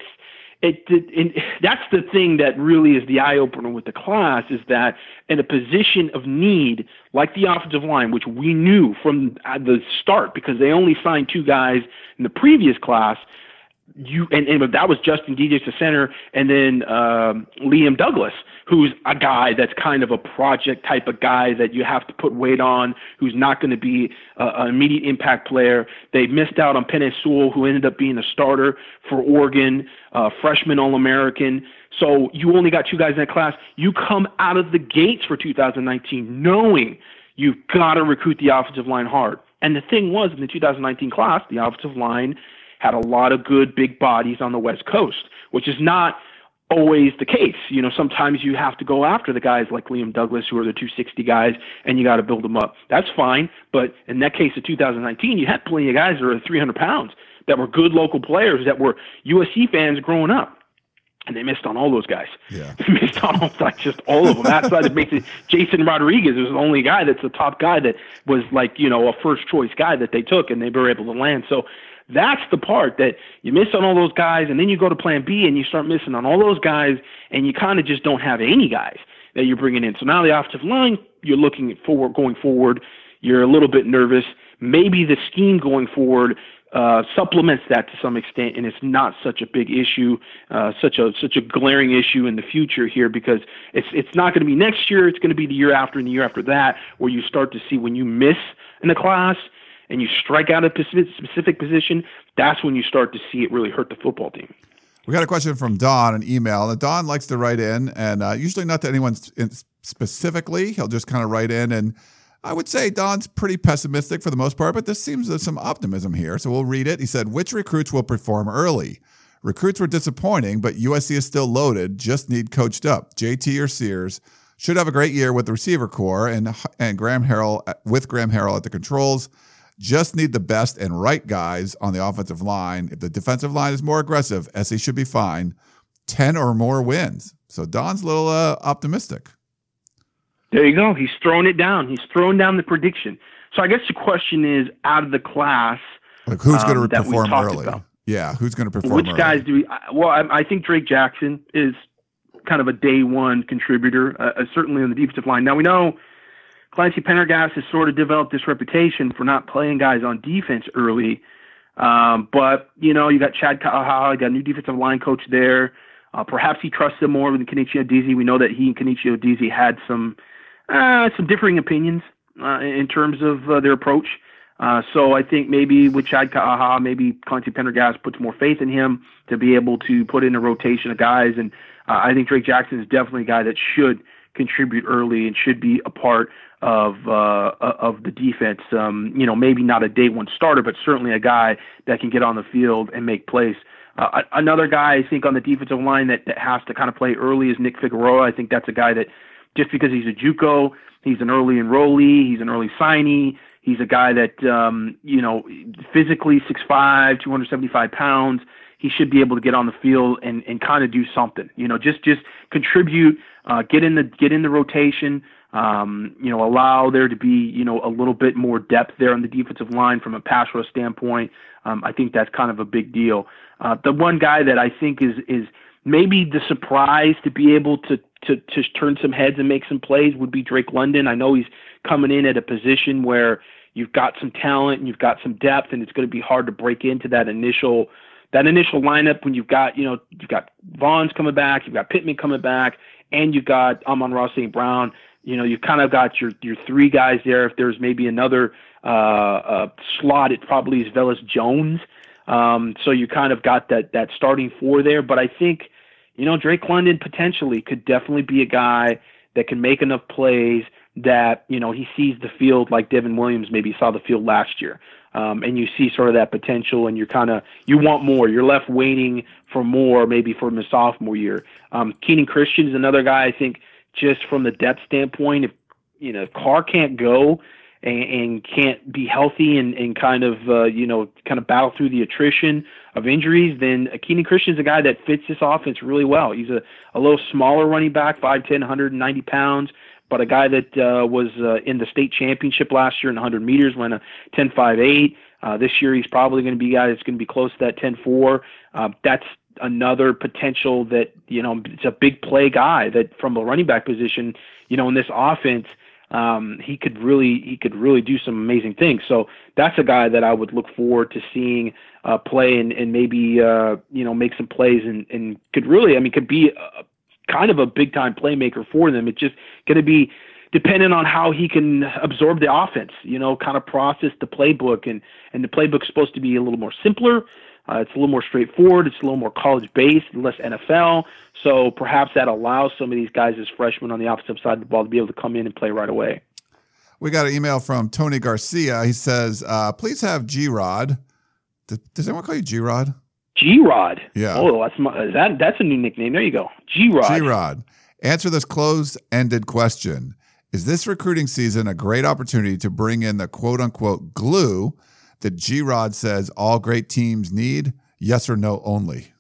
the thing that really is the eye opener with the class, is that in a position of need like the offensive line, which we knew from the start because they only signed 2 guys in the previous class. And that was Justin Dietrich, the center, and then Liam Douglas, who's a guy that's kind of a project type of guy that you have to put weight on, who's not going to be an immediate impact player. They missed out on Penei Sewell, who ended up being a starter for Oregon, freshman All-American. So you only got 2 guys in that class. You come out of the gates for 2019 knowing you've got to recruit the offensive line hard. And the thing was, in the 2019 class, the offensive line had a lot of good big bodies on the West Coast, which is not always the case. You know, sometimes you have to go after the guys like Liam Douglas, who are the 260 guys, and you got to build them up. That's fine. But in that case of 2019, you had plenty of guys that were 300 pounds that were good local players that were USC fans growing up. And they missed on all those guys. Yeah. They missed on just all of them. Outside of basically Jason Rodriguez was the only guy that's the top guy that was like, you know, a first choice guy that they took and they were able to land. So that's the part that you miss on all those guys, and then you go to Plan B and you start missing on all those guys, and you kind of just don't have any guys that you're bringing in. So now the offensive line, you're looking forward, going forward, you're a little bit nervous. maybe the scheme going forward supplements that to some extent, and it's not such a big issue, such a glaring issue in the future here, because it's not going to be next year. It's going to be the year after and the year after that, where you start to see when you miss in the class and you strike out a specific position, that's when you start to see it really hurt the football team. We got a question from Don, an email. And Don likes to write in, and usually not to anyone specifically. He'll just kind of write in, and I would say Don's pretty pessimistic for the most part, but there seems there's some optimism here. So we'll read it. He said, which recruits will perform early? Recruits were disappointing, but USC is still loaded, just need coached up. JT or Sears should have a great year with the receiver core and Graham Harrell at the controls. Just need the best and right guys on the offensive line. If the defensive line is more aggressive, SC should be fine. 10 or more wins. So Don's a little optimistic. There you go. He's throwing it down. He's throwing down the prediction. So I guess the question is, out of the class, like who's going to perform early? About. Yeah, who's going to perform Which early? guys do we – well, I think Drake Jackson is kind of a day one contributor, certainly on the defensive line. Now, we know Clancy Pendergast has sort of developed this reputation for not playing guys on defense early. But, you got Chad Kaha, you got a new defensive line coach there. Perhaps he trusts him more than Kenichi Odeze. We know that he and Kenichi Odeze had some differing opinions in terms of their approach. So I think maybe with Chad Kaha, maybe Clancy Pendergast puts more faith in him to be able to put in a rotation of guys. And I think Drake Jackson is definitely a guy that should contribute early and should be a part of the defense. Maybe not a day one starter, but certainly a guy that can get on the field and make plays. Another guy I think on the defensive line that has to kind of play early is Nick Figueroa. I think that's a guy that, just because he's a JUCO, he's an early enrollee, he's an early signee, he's a guy that, physically 6'5", 275 pounds, he should be able to get on the field and kind of do something, just contribute, get in the rotation, allow there to be, a little bit more depth there on the defensive line from a pass rush standpoint. I think that's kind of a big deal. The one guy that I think is maybe the surprise to be able to turn some heads and make some plays would be Drake London. I know he's coming in at a position where you've got some talent and you've got some depth, and it's going to be hard to break into that initial lineup when you've got Vaughn's coming back, you've got Pittman coming back, and you've got Amon-Ra St. Brown. You've kind of got your three guys there. If there's maybe another slot, it probably is Velus Jones. So you kind of got that starting four there. But I think, Drake London potentially could definitely be a guy that can make enough plays that, he sees the field like Devin Williams maybe saw the field last year. And you see sort of that potential, and you want more. You're left waiting for more, maybe from his sophomore year. Keenan Christian is another guy, I think, just from the depth standpoint. If Carr can't go and can't be healthy and kind of battle through the attrition of injuries, then Keenan Christian is a guy that fits this offense really well. He's a little smaller running back, 5'10", 190 pounds, but a guy that was in the state championship last year in 100 meters, went a 10.58. This year he's probably going to be a guy that's going to be close to that 10.4. That's another potential that, it's a big play guy that from a running back position, in this offense, he could really do some amazing things. So that's a guy that I would look forward to seeing play and maybe, make some plays and could be kind of a big time playmaker for them. It's just going to be dependent on how he can absorb the offense, kind of process the playbook, and the playbook's supposed to be a little more simpler. It's a little more straightforward. It's a little more college-based, less NFL. So perhaps that allows some of these guys as freshmen on the offensive side of the ball to be able to come in and play right away. We got an email from Tony Garcia. He says, please have G-Rod. Does anyone call you G-Rod? G-Rod? Yeah. Oh, that's a new nickname. There you go. G-Rod. G-Rod. Answer this closed-ended question. Is this recruiting season a great opportunity to bring in the quote-unquote glue that G-Rod says all great teams need? Yes or no only?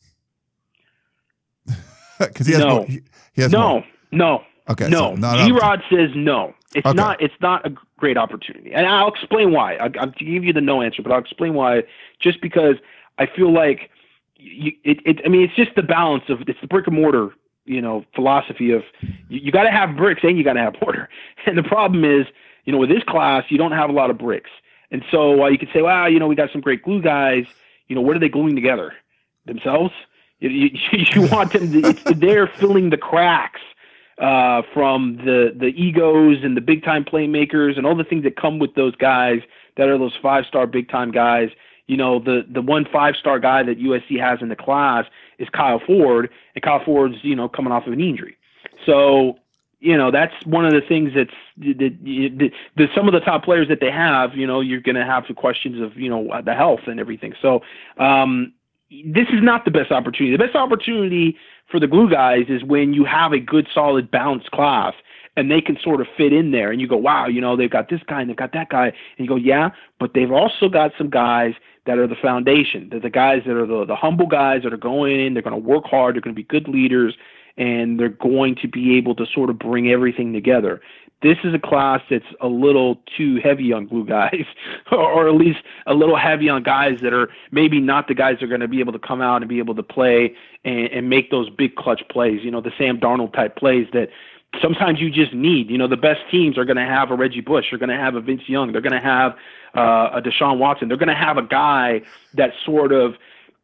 Because he has more. No. Okay. No. So G-Rod says no. It's not a great opportunity. And I'll explain why. I'll give you the no answer, but I'll explain why. Just because I feel like it's just the balance of, it's the brick and mortar, philosophy of you got to have bricks and you got to have mortar. And the problem is, with this class, you don't have a lot of bricks. And so while you could say, wow, we got some great glue guys, what are they gluing together? Themselves? You want them they're filling the cracks from the egos and the big-time playmakers and all the things that come with those guys that are those 5-star big-time guys. The one 5-star guy that USC has in the class is Kyle Ford, and Kyle Ford's, coming off of an injury. So, that's one of the things that some of the top players that they have, you're going to have the questions of, the health and everything. So this is not the best opportunity. The best opportunity for the glue guys is when you have a good, solid, balanced class and they can sort of fit in there and you go, wow, they've got this guy and they've got that guy. And you go, yeah, but they've also got some guys that are the foundation. They're the guys that are the humble guys that are going in. They're going to work hard. They're going to be good leaders, and they're going to be able to sort of bring everything together. This is a class that's a little too heavy on glue guys, or at least a little heavy on guys that are maybe not the guys that are going to be able to come out and be able to play and make those big clutch plays, the Sam Darnold type plays that sometimes you just need. The best teams are going to have a Reggie Bush. They're going to have a Vince Young. They're going to have a Deshaun Watson. They're going to have a guy that sort of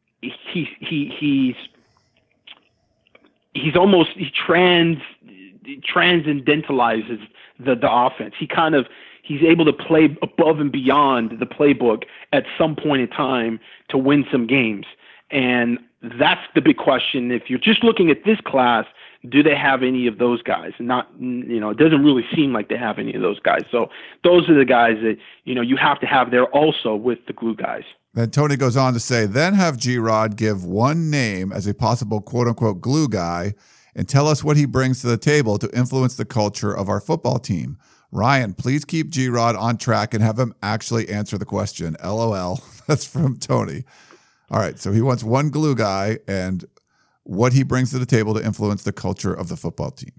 he transcendentalizes the offense. He's able to play above and beyond the playbook at some point in time to win some games. And that's the big question. If you're just looking at this class, do they have any of those guys? Not, it doesn't really seem like they have any of those guys. So those are the guys that, you have to have there also with the glue guys. Then Tony goes on to say, then have G-Rod give one name as a possible quote-unquote glue guy and tell us what he brings to the table to influence the culture of our football team. Ryan, please keep G-Rod on track and have him actually answer the question. LOL. That's from Tony. All right, so he wants one glue guy and what he brings to the table to influence the culture of the football team.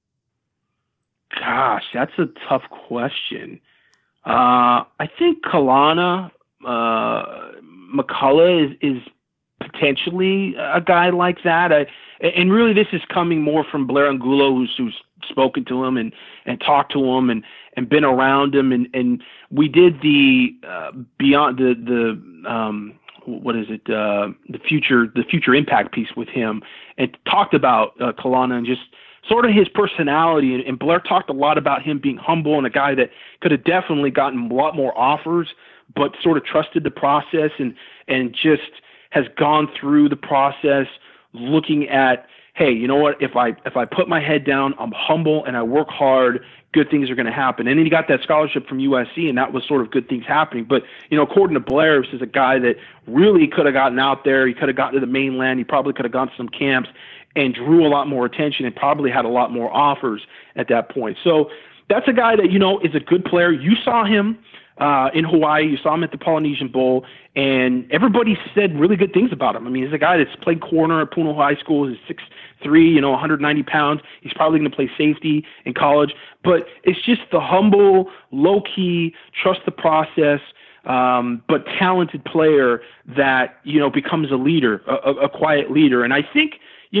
Gosh, that's a tough question. I think Kalana McCullough is potentially a guy like that. And really this is coming more from Blair Angulo, who's spoken to him and talked to him and been around him. And we did the beyond the future impact piece with him and talked about Kalana and just sort of his personality. And Blair talked a lot about him being humble and a guy that could have definitely gotten a lot more offers, but sort of trusted the process and just has gone through the process looking at, hey, you know what, if I put my head down, I'm humble and I work hard, good things are going to happen. And then he got that scholarship from USC, and that was sort of good things happening. But, according to Blair, this is a guy that really could have gotten out there. He could have gotten to the mainland. He probably could have gone to some camps and drew a lot more attention and probably had a lot more offers at that point. So that's a guy that, is a good player. You saw him in Hawaii. You saw him at the Polynesian Bowl, and everybody said really good things about him. I mean, he's a guy that's played corner at Puno High School. He's 6'3", 190 pounds. He's probably going to play safety in college. But it's just the humble, low-key, trust the process, but talented player that, becomes a leader, a quiet leader. And I think,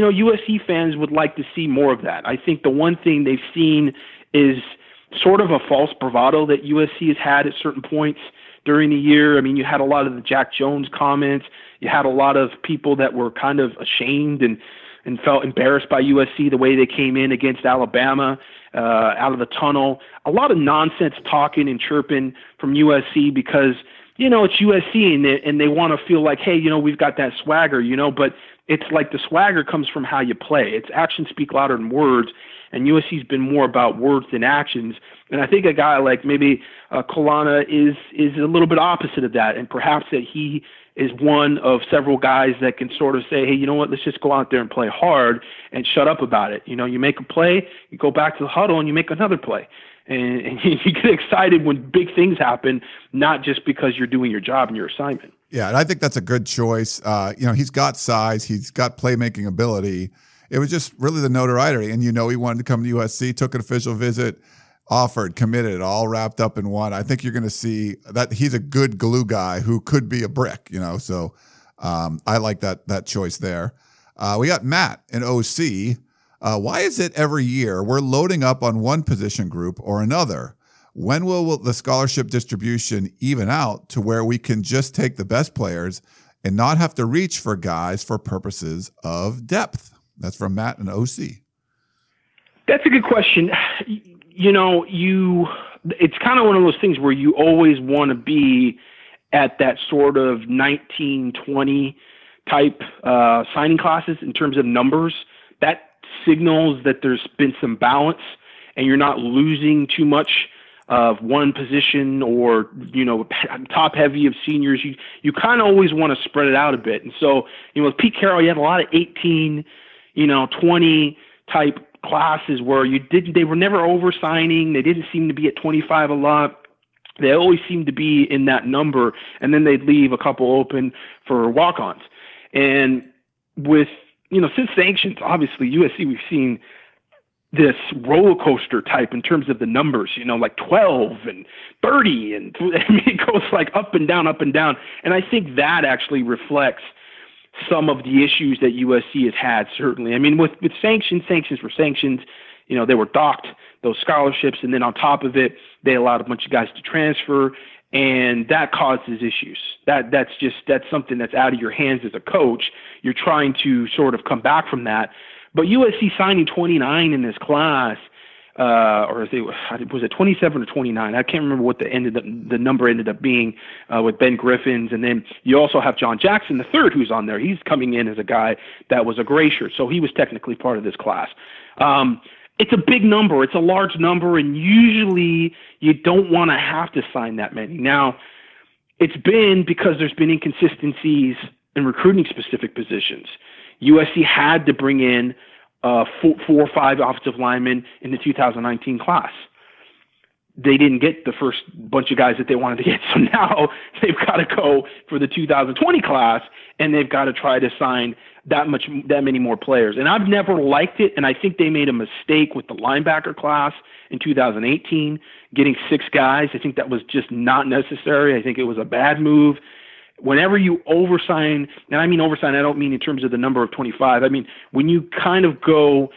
USC fans would like to see more of that. I think the one thing they've seen is sort of a false bravado that USC has had at certain points during the year. I mean, you had a lot of the Jack Jones comments. You had a lot of people that were kind of ashamed and felt embarrassed by USC the way they came in against Alabama out of the tunnel. A lot of nonsense talking and chirping from USC because, it's USC and they want to feel like, hey, we've got that swagger, but it's like the swagger comes from how you play. It's actions speak louder than words. And USC's been more about words than actions. And I think a guy like maybe Kalana is a little bit opposite of that. And perhaps that he is one of several guys that can sort of say, hey, you know what, let's just go out there and play hard and shut up about it. You make a play, you go back to the huddle and you make another play. And you get excited when big things happen, not just because you're doing your job and your assignment. Yeah, and I think that's a good choice. He's got size, he's got playmaking ability. It was just really the notoriety. And, he wanted to come to USC, took an official visit, offered, committed, all wrapped up in one. I think you're going to see that he's a good glue guy who could be a brick, So I like that choice there. We got Matt in OC. Why is it every year we're loading up on one position group or another? When will the scholarship distribution even out to where we can just take the best players and not have to reach for guys for purposes of depth? That's from Matt and OC. That's a good question. It's kind of one of those things where you always want to be at that sort of 1920 type signing classes in terms of numbers. That signals that there's been some balance and you're not losing too much of one position or, top heavy of seniors. You kind of always want to spread it out a bit. And so, with Pete Carroll, you had a lot of 18, 20 type classes where they were never over signing. They didn't seem to be at 25 a lot. They always seemed to be in that number, and then they'd leave a couple open for walk-ons. And with, since sanctions, obviously USC, we've seen this roller coaster type in terms of the numbers, like 12 and 30, and it goes like up and down. And I think that actually reflects some of the issues that USC has had, certainly. I mean, with sanctions were sanctions. They were docked, those scholarships, and then on top of it, they allowed a bunch of guys to transfer, and that causes issues. That's something that's out of your hands as a coach. You're trying to sort of come back from that. But USC signing 29 in this class, was it 27 or 29? I can't remember what the number ended up being with Ben Griffins. And then you also have John Jackson III, who's on there. He's coming in as a guy that was a gray shirt, so he was technically part of this class. It's a big number. It's a large number, and usually you don't want to have to sign that many. Now, it's been because there's been inconsistencies in recruiting specific positions. USC had to bring in 4 or 5 offensive linemen in the 2019 class. They didn't get the first bunch of guys that they wanted to get, so now they've got to go for the 2020 class, and they've got to try to sign that many more players. And I've never liked it, and I think they made a mistake with the linebacker class in 2018, getting 6 guys. I think that was just not necessary. I think it was a bad move. Whenever you oversign, and I mean oversign, I don't mean in terms of the number of 25. I mean when you kind of go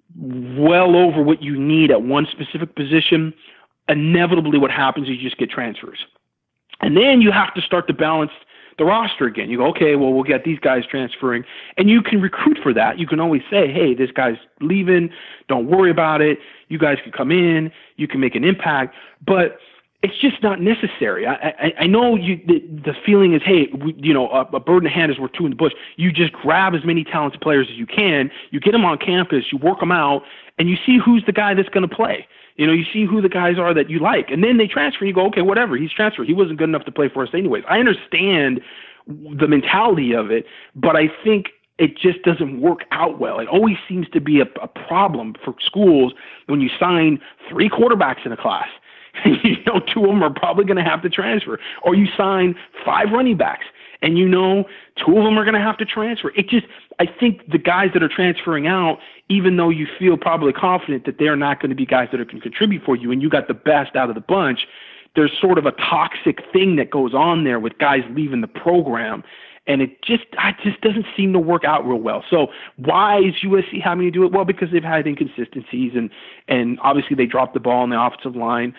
well over what you need at one specific position, inevitably what happens is you just get transfers. And then you have to start to balance the roster again. You go, okay, well, we'll get these guys transferring, and you can recruit for that. You can always say, hey, this guy's leaving. Don't worry about it. You guys can come in. You can make an impact. But it's just not necessary. I know the feeling is, hey, a bird in the hand is worth 2 in the bush. You just grab as many talented players as you can. You get them on campus. You work them out, and you see who's the guy that's going to play. You see who the guys are that you like. And then they transfer. You go, okay, whatever. He's transferred. He wasn't good enough to play for us anyways. I understand the mentality of it, but I think it just doesn't work out well. It always seems to be a problem for schools when you sign 3 quarterbacks in a class. 2 of them are probably going to have to transfer. Or you sign 5 running backs, and 2 of them are going to have to transfer. I think the guys that are transferring out, even though you feel probably confident that they're not going to be guys that can contribute for you, and you got the best out of the bunch, there's sort of a toxic thing that goes on there with guys leaving the program. And it just doesn't seem to work out real well. So why is USC having to do it? Well, because they've had inconsistencies, and obviously they dropped the ball on the offensive line.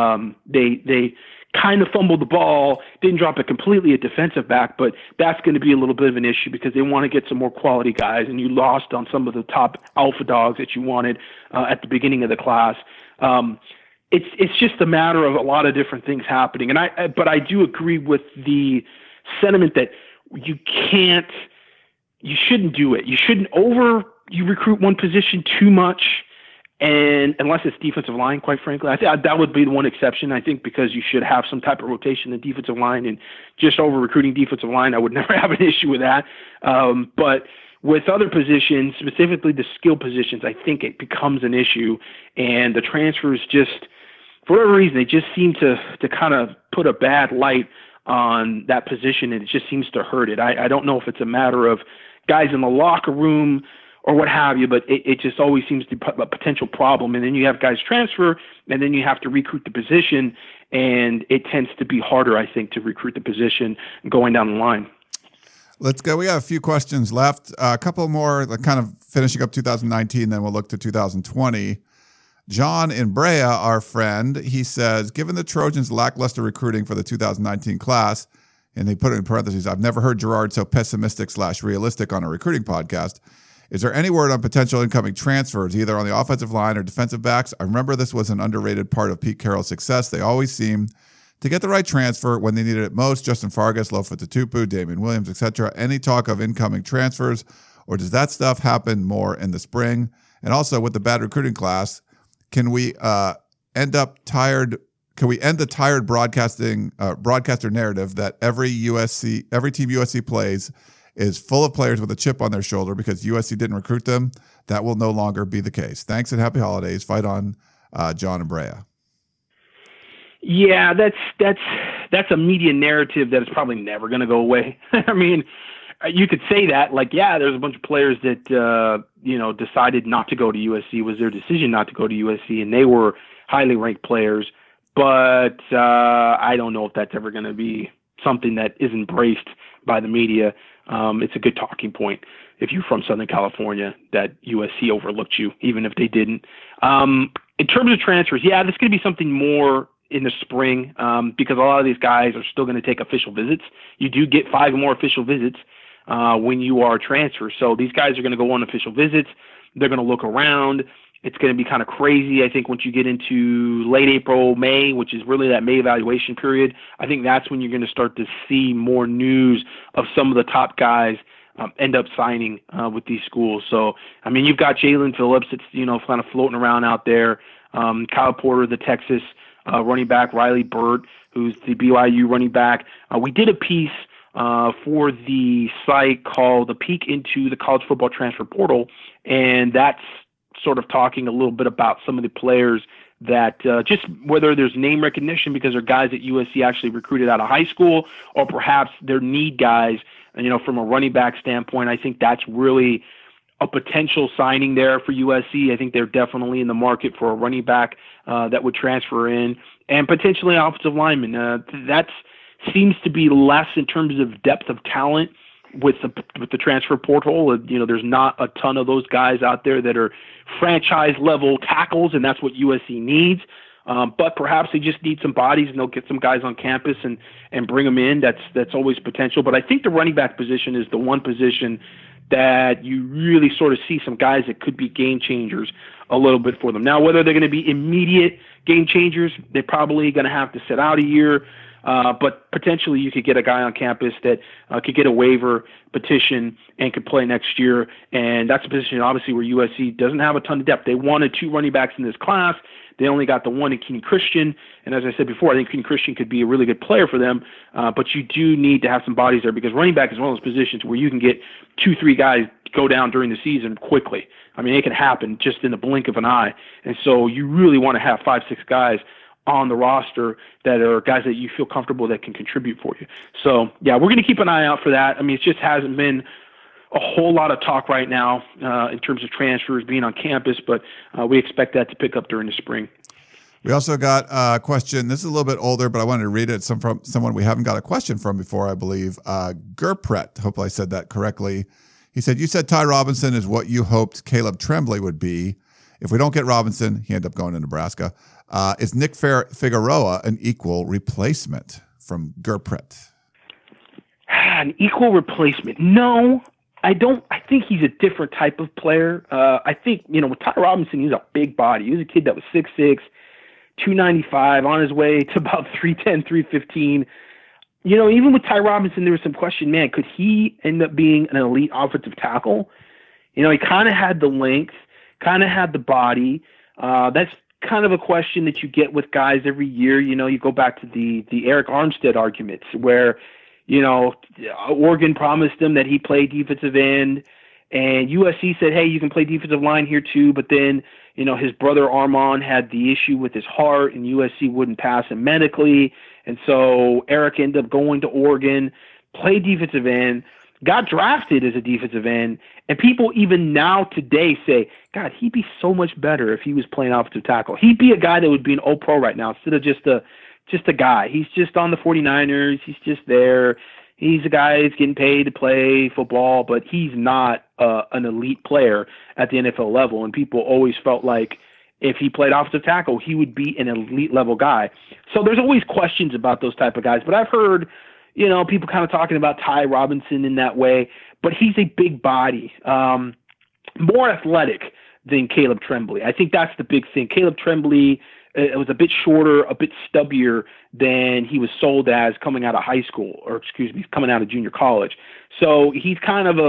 They kind of fumbled the ball, didn't drop it completely at defensive back, but that's going to be a little bit of an issue because they want to get some more quality guys, and you lost on some of the top alpha dogs that you wanted at the beginning of the class. It's just a matter of a lot of different things happening. But I do agree with the sentiment that you shouldn't do it. You shouldn't you recruit one position too much, and unless it's defensive line, quite frankly. I think that would be the one exception, I think, because you should have some type of rotation in defensive line, and just over recruiting defensive line, I would never have an issue with that. But with other positions, specifically the skill positions, I think it becomes an issue, and the transfers just, for whatever reason, they just seem to kind of put a bad light on that position, and it just seems to hurt it. I don't know if it's a matter of guys in the locker room or what have you, but it just always seems to be a potential problem. And then you have guys transfer, and then you have to recruit the position, and it tends to be harder, I think, to recruit the position going down the line. Let's go. We have a few questions left. A couple more, kind of finishing up 2019, then we'll look to 2020. John in Brea, our friend, he says, given the Trojans' lackluster recruiting for the 2019 class, and they put it in parentheses, I've never heard Gerard so pessimistic/realistic on a recruiting podcast. Is there any word on potential incoming transfers, either on the offensive line or defensive backs? I remember this was an underrated part of Pete Carroll's success. They always seem to get the right transfer when they needed it most. Justin Fargas, Lofa Tatupu, Damian Williams, etc. Any talk of incoming transfers, or does that stuff happen more in the spring? And also, with the bad recruiting class, can we end the tired broadcaster narrative that every team USC plays is full of players with a chip on their shoulder because USC didn't recruit them? That will no longer be the case. Thanks and happy holidays. Fight on, John and Brea. Yeah, that's a media narrative that is probably never going to go away. I mean, you could say that, like, yeah, there's a bunch of players that decided not to go to USC. It was their decision not to go to USC, and they were highly ranked players. But I don't know if that's ever going to be something that is embraced by the media. It's a good talking point if you're from Southern California that USC overlooked you, even if they didn't. In terms of transfers, yeah, there's going to be something more in the spring because a lot of these guys are still going to take official visits. You do get 5 more official visits when you are transferred. So these guys are going to go on official visits. They're going to look around. It's going to be kind of crazy, I think, once you get into late April, May, which is really that May evaluation period. I think that's when you're going to start to see more news of some of the top guys end up signing with these schools. So, I mean, you've got Jalen Phillips that's, kind of floating around out there. Kyle Porter, the Texas running back, Riley Burt, who's the BYU running back. We did a piece for the site called The Peek into the College Football Transfer Portal, and that's sort of talking a little bit about some of the players that just whether there's name recognition because they're guys that USC actually recruited out of high school, or perhaps they're need guys, from a running back standpoint. I think that's really a potential signing there for USC. I think they're definitely in the market for a running back that would transfer in, and potentially an offensive lineman. That seems to be less in terms of depth of talent with the transfer portal. There's not a ton of those guys out there that are franchise level tackles, and that's what USC needs. But perhaps they just need some bodies, and they'll get some guys on campus and bring them in. That's always potential. But I think the running back position is the one position that you really sort of see some guys that could be game changers a little bit for them. Now, whether they're going to be immediate game changers, they're probably going to have to sit out a year. But potentially you could get a guy on campus that could get a waiver petition and could play next year. And that's a position, obviously, where USC doesn't have a ton of depth. They wanted 2 running backs in this class. They only got the one in Keenan Christian. And as I said before, I think Keenan Christian could be a really good player for them. But you do need to have some bodies there because running back is one of those positions where you can get 2-3 guys go down during the season quickly. I mean, it can happen just in the blink of an eye. And so you really want to have 5-6 guys on the roster that are guys that you feel comfortable that can contribute for you. So, yeah, we're going to keep an eye out for that. I mean, it just hasn't been a whole lot of talk right now in terms of transfers being on campus, but we expect that to pick up during the spring. We also got a question. This is a little bit older, but I wanted to read it from someone we haven't got a question from before, I believe. Gerpret, hope I said that correctly. He said, you said Ty Robinson is what you hoped Caleb Tremblay would be. If we don't get Robinson, he ended up going to Nebraska. Is Nick Figueroa an equal replacement? From Gerpret? An equal replacement? No, I don't. I think he's a different type of player. I think, with Ty Robinson, he's a big body. He was a kid that was 6'6", 295, on his way to about 310, 315. Even with Ty Robinson, there was some question, man, could he end up being an elite offensive tackle? He kind of had the length, kind of had the body. That's kind of a question that you get with guys every year. You go back to the Eric Armstead arguments where, Oregon promised him that he played defensive end, and USC said, hey, you can play defensive line here too. But then, his brother Armand had the issue with his heart, and USC wouldn't pass him medically. And so Eric ended up going to Oregon, played defensive end, got drafted as a defensive end, and people even now today say, God, he'd be so much better if he was playing offensive tackle. He'd be a guy that would be an all-pro right now instead of just a guy. He's just on the 49ers. He's just there. He's a guy that's getting paid to play football, but he's not an elite player at the NFL level. And people always felt like If he played offensive tackle, he would be an elite level guy. So there's always questions about those type of guys. But I've heard, people kind of talking about Ty Robinson in that way. But he's a big body, more athletic than Caleb Tremblay. I think that's the big thing. Caleb Tremblay was a bit shorter, a bit stubbier than he was sold as coming out of high school, coming out of junior college. So he's kind of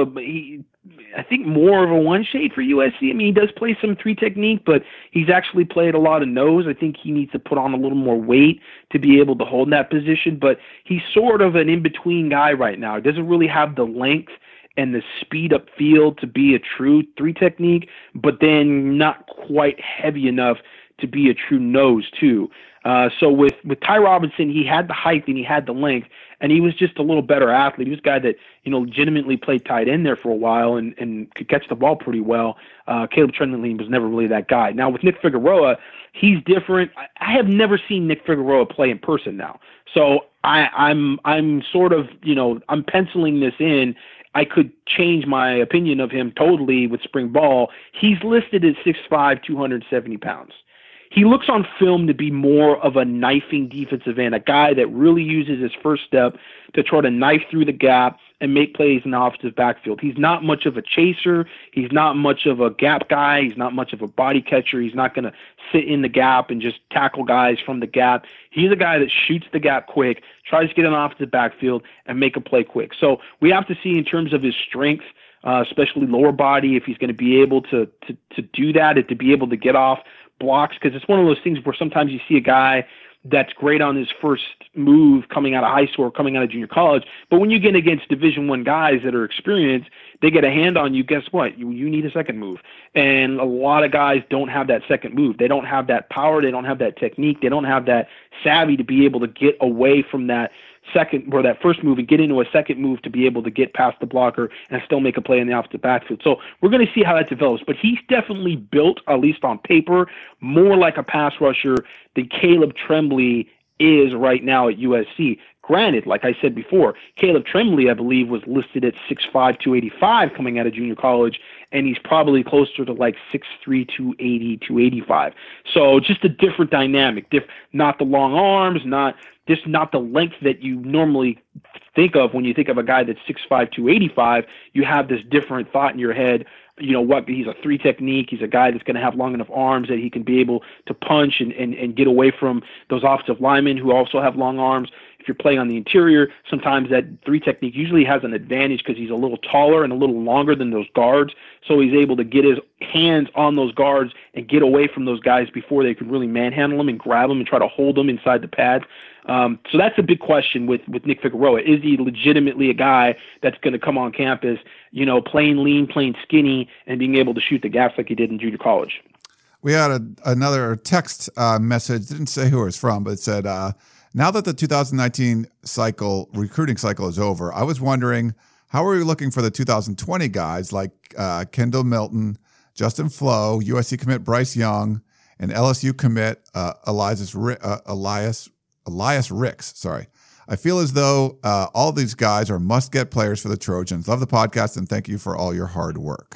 I think more of a one shade for USC. I mean, he does play some three technique, but he's actually played a lot of nose. I think he needs to put on a little more weight to be able to hold that position, but he's sort of an in-between guy right now. He doesn't really have the length and the speed up field to be a true three technique, but then not quite heavy enough to be a true nose too. So with Ty Robinson, he had the height and he had the length, and he was just a little better athlete. He was a guy that, legitimately played tight end there for a while and could catch the ball pretty well. Caleb Tremblay was never really that guy. Now with Nick Figueroa, he's different. I have never seen Nick Figueroa play in person now. So I'm sort of, I'm penciling this in. I could change my opinion of him totally with spring ball. He's listed at 6'5", 270 pounds. He looks on film to be more of a knifing defensive end, a guy that really uses his first step to try to knife through the gap and make plays in the offensive backfield. He's not much of a chaser. He's not much of a gap guy. He's not much of a body catcher. He's not going to sit in the gap and just tackle guys from the gap. He's a guy that shoots the gap quick, tries to get an offensive backfield, and make a play quick. So we have to see in terms of his strength, especially lower body, if he's going to be able to do that and to be able to get off blocks, because it's one of those things where sometimes you see a guy that's great on his first move coming out of high school or coming out of junior college, but when you get against Division I guys that are experienced, they get a hand on you, guess what? You need a second move. And a lot of guys don't have that second move. They don't have that power. They don't have that technique. They don't have that savvy to be able to get away from that second or that first move and get into a second move to be able to get past the blocker and still make a play in the opposite backfield. So we're going to see how that develops. But he's definitely built, at least on paper, more like a pass rusher than Caleb Tremblay is right now at USC. Granted, like I said before, Caleb Tremblay, I believe, was listed at 6'5", 285 coming out of junior college, and he's probably closer to like 6'3", 280, 285. So just a different dynamic. Not the long arms, not the length that you normally think of when you think of a guy that's 6'5", 285. You have this different thought in your head. He's a three technique. He's a guy that's going to have long enough arms that he can be able to punch and get away from those offensive linemen who also have long arms. If you're playing on the interior, sometimes that three technique usually has an advantage because he's a little taller and a little longer than those guards. So he's able to get his hands on those guards and get away from those guys before they can really manhandle them and grab them and try to hold them inside the pads. So that's a big question with Nick Figueroa. Is he legitimately a guy that's going to come on campus, playing lean, playing skinny, and being able to shoot the gaps like he did in junior college? We had another text message, didn't say who it was from, but it said, now that the 2019 recruiting cycle is over, I was wondering, how are we looking for the 2020 guys like Kendall Milton, Justin Flo, USC commit Bryce Young, and LSU commit Elias Ricks? Sorry. I feel as though all these guys are must-get players for the Trojans. Love the podcast, and thank you for all your hard work.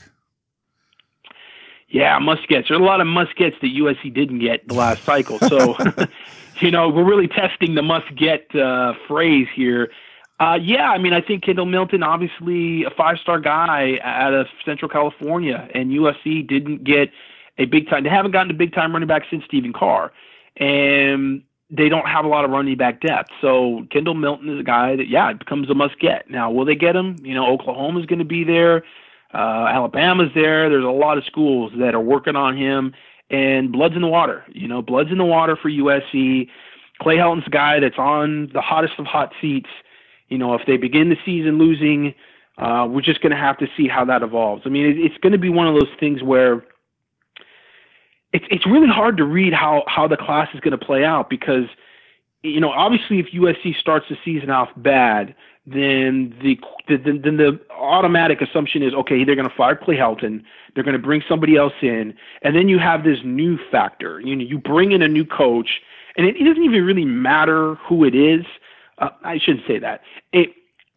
Yeah, must-gets. There's a lot of must-gets that USC didn't get the last cycle. So, we're really testing the must-get phrase here. I think Kendall Milton, obviously a five-star guy out of Central California, and USC didn't get a big-time. They haven't gotten a big-time running back since Stephen Carr, and they don't have a lot of running back depth. So Kendall Milton is a guy that, it becomes a must-get. Now, will they get him? Oklahoma's going to be there. Alabama's there. There's a lot of schools that are working on him, and blood's in the water. Blood's in the water for USC. Clay Helton's a guy that's on the hottest of hot seats. If they begin the season losing, we're just going to have to see how that evolves. I mean, it's going to be one of those things where it's really hard to read how the class is going to play out because, obviously if USC starts the season off bad, then the automatic assumption is, okay, they're going to fire Clay Helton, they're going to bring somebody else in, and then you have this new factor. You bring in a new coach, and it doesn't even really matter who it is. I shouldn't say that.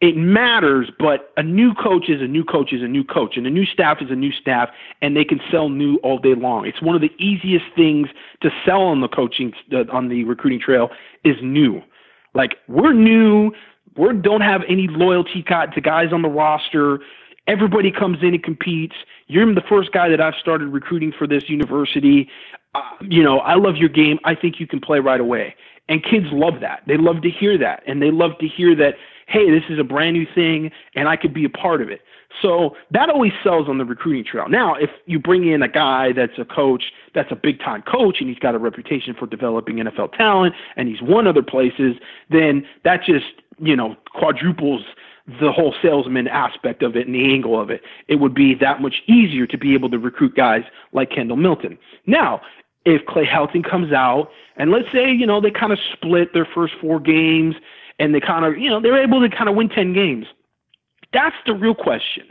it matters, but a new coach is a new coach is a new coach, and a new staff is a new staff, and they can sell new all day long. It's one of the easiest things to sell on the recruiting trail is new. Like, we're new, we don't have any loyalty to guys on the roster. Everybody comes in and competes. You're the first guy that I've started recruiting for this university. I love your game. I think you can play right away. And kids love that. They love to hear that. And they love to hear that, hey, this is a brand new thing and I could be a part of it. So that always sells on the recruiting trail. Now, if you bring in a guy that's a coach, that's a big-time coach, and he's got a reputation for developing NFL talent, and he's won other places, then that just, quadruples the whole salesman aspect of it and the angle of it. It would be that much easier to be able to recruit guys like Kendall Milton. Now, if Clay Helton comes out, and let's say, they kind of split their first 4 games, and they kind of, they're able to kind of win 10 games. That's the real question.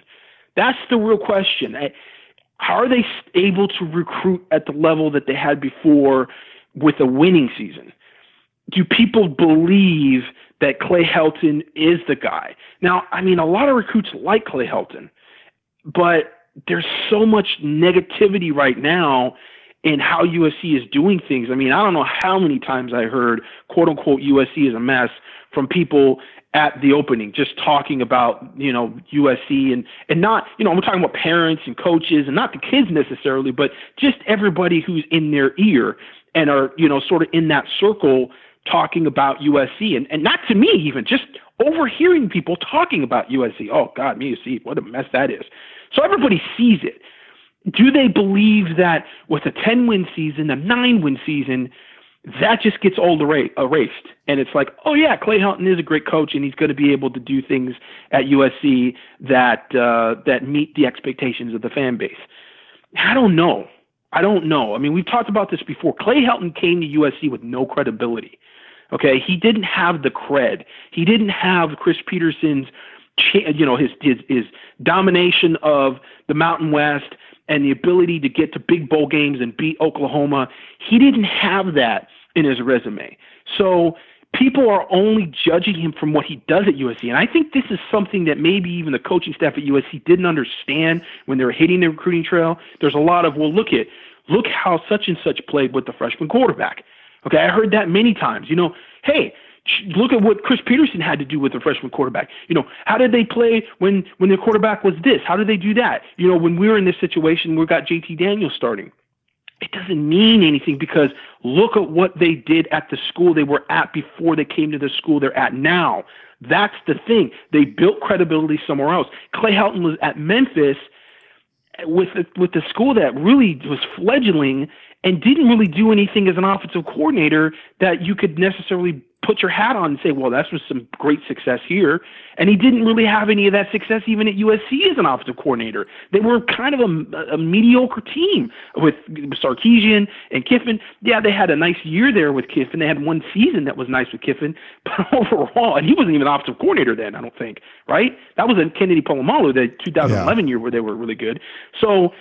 Are they able to recruit at the level that they had before with a winning season? Do people believe that Clay Helton is the guy? Now, a lot of recruits like Clay Helton, but there's so much negativity right now in how USC is doing things. I don't know how many times I heard, quote unquote, USC is a mess from people at the opening, just talking about, USC and not, we're talking about parents and coaches and not the kids necessarily, but just everybody who's in their ear and are, sort of in that circle talking about USC and not to me even, just overhearing people talking about USC. Oh God, USC, what a mess that is. So everybody sees it. Do they believe that with a 10-win season, a 9-win season, that just gets all erased? And it's like, oh yeah, Clay Helton is a great coach, and he's going to be able to do things at USC that meet the expectations of the fan base. I don't know. We've talked about this before. Clay Helton came to USC with no credibility. Okay, he didn't have the cred. He didn't have Chris Peterson's, his domination of the Mountain West and the ability to get to big bowl games and beat Oklahoma. He didn't have that in his resume. So people are only judging him from what he does at USC. And I think this is something that maybe even the coaching staff at USC didn't understand when they were hitting the recruiting trail. There's a lot of, look how such and such played with the freshman quarterback. Okay, I heard that many times. Hey, look at what Chris Peterson had to do with the freshman quarterback. How did they play when their quarterback was this? How did they do that? When we were in this situation, we got JT Daniels starting. It doesn't mean anything because look at what they did at the school they were at before they came to the school they're at now. That's the thing. They built credibility somewhere else. Clay Helton was at Memphis with the school that really was fledgling and didn't really do anything as an offensive coordinator that you could necessarily put your hat on and say, well, that was some great success here. And he didn't really have any of that success even at USC as an offensive coordinator. They were kind of a mediocre team with Sarkisian and Kiffin. Yeah, they had a nice year there with Kiffin. They had one season that was nice with Kiffin. But overall, and he wasn't even an offensive coordinator then, I don't think, right? That was in Kennedy Polamalu, the 2011 year where they were really good. So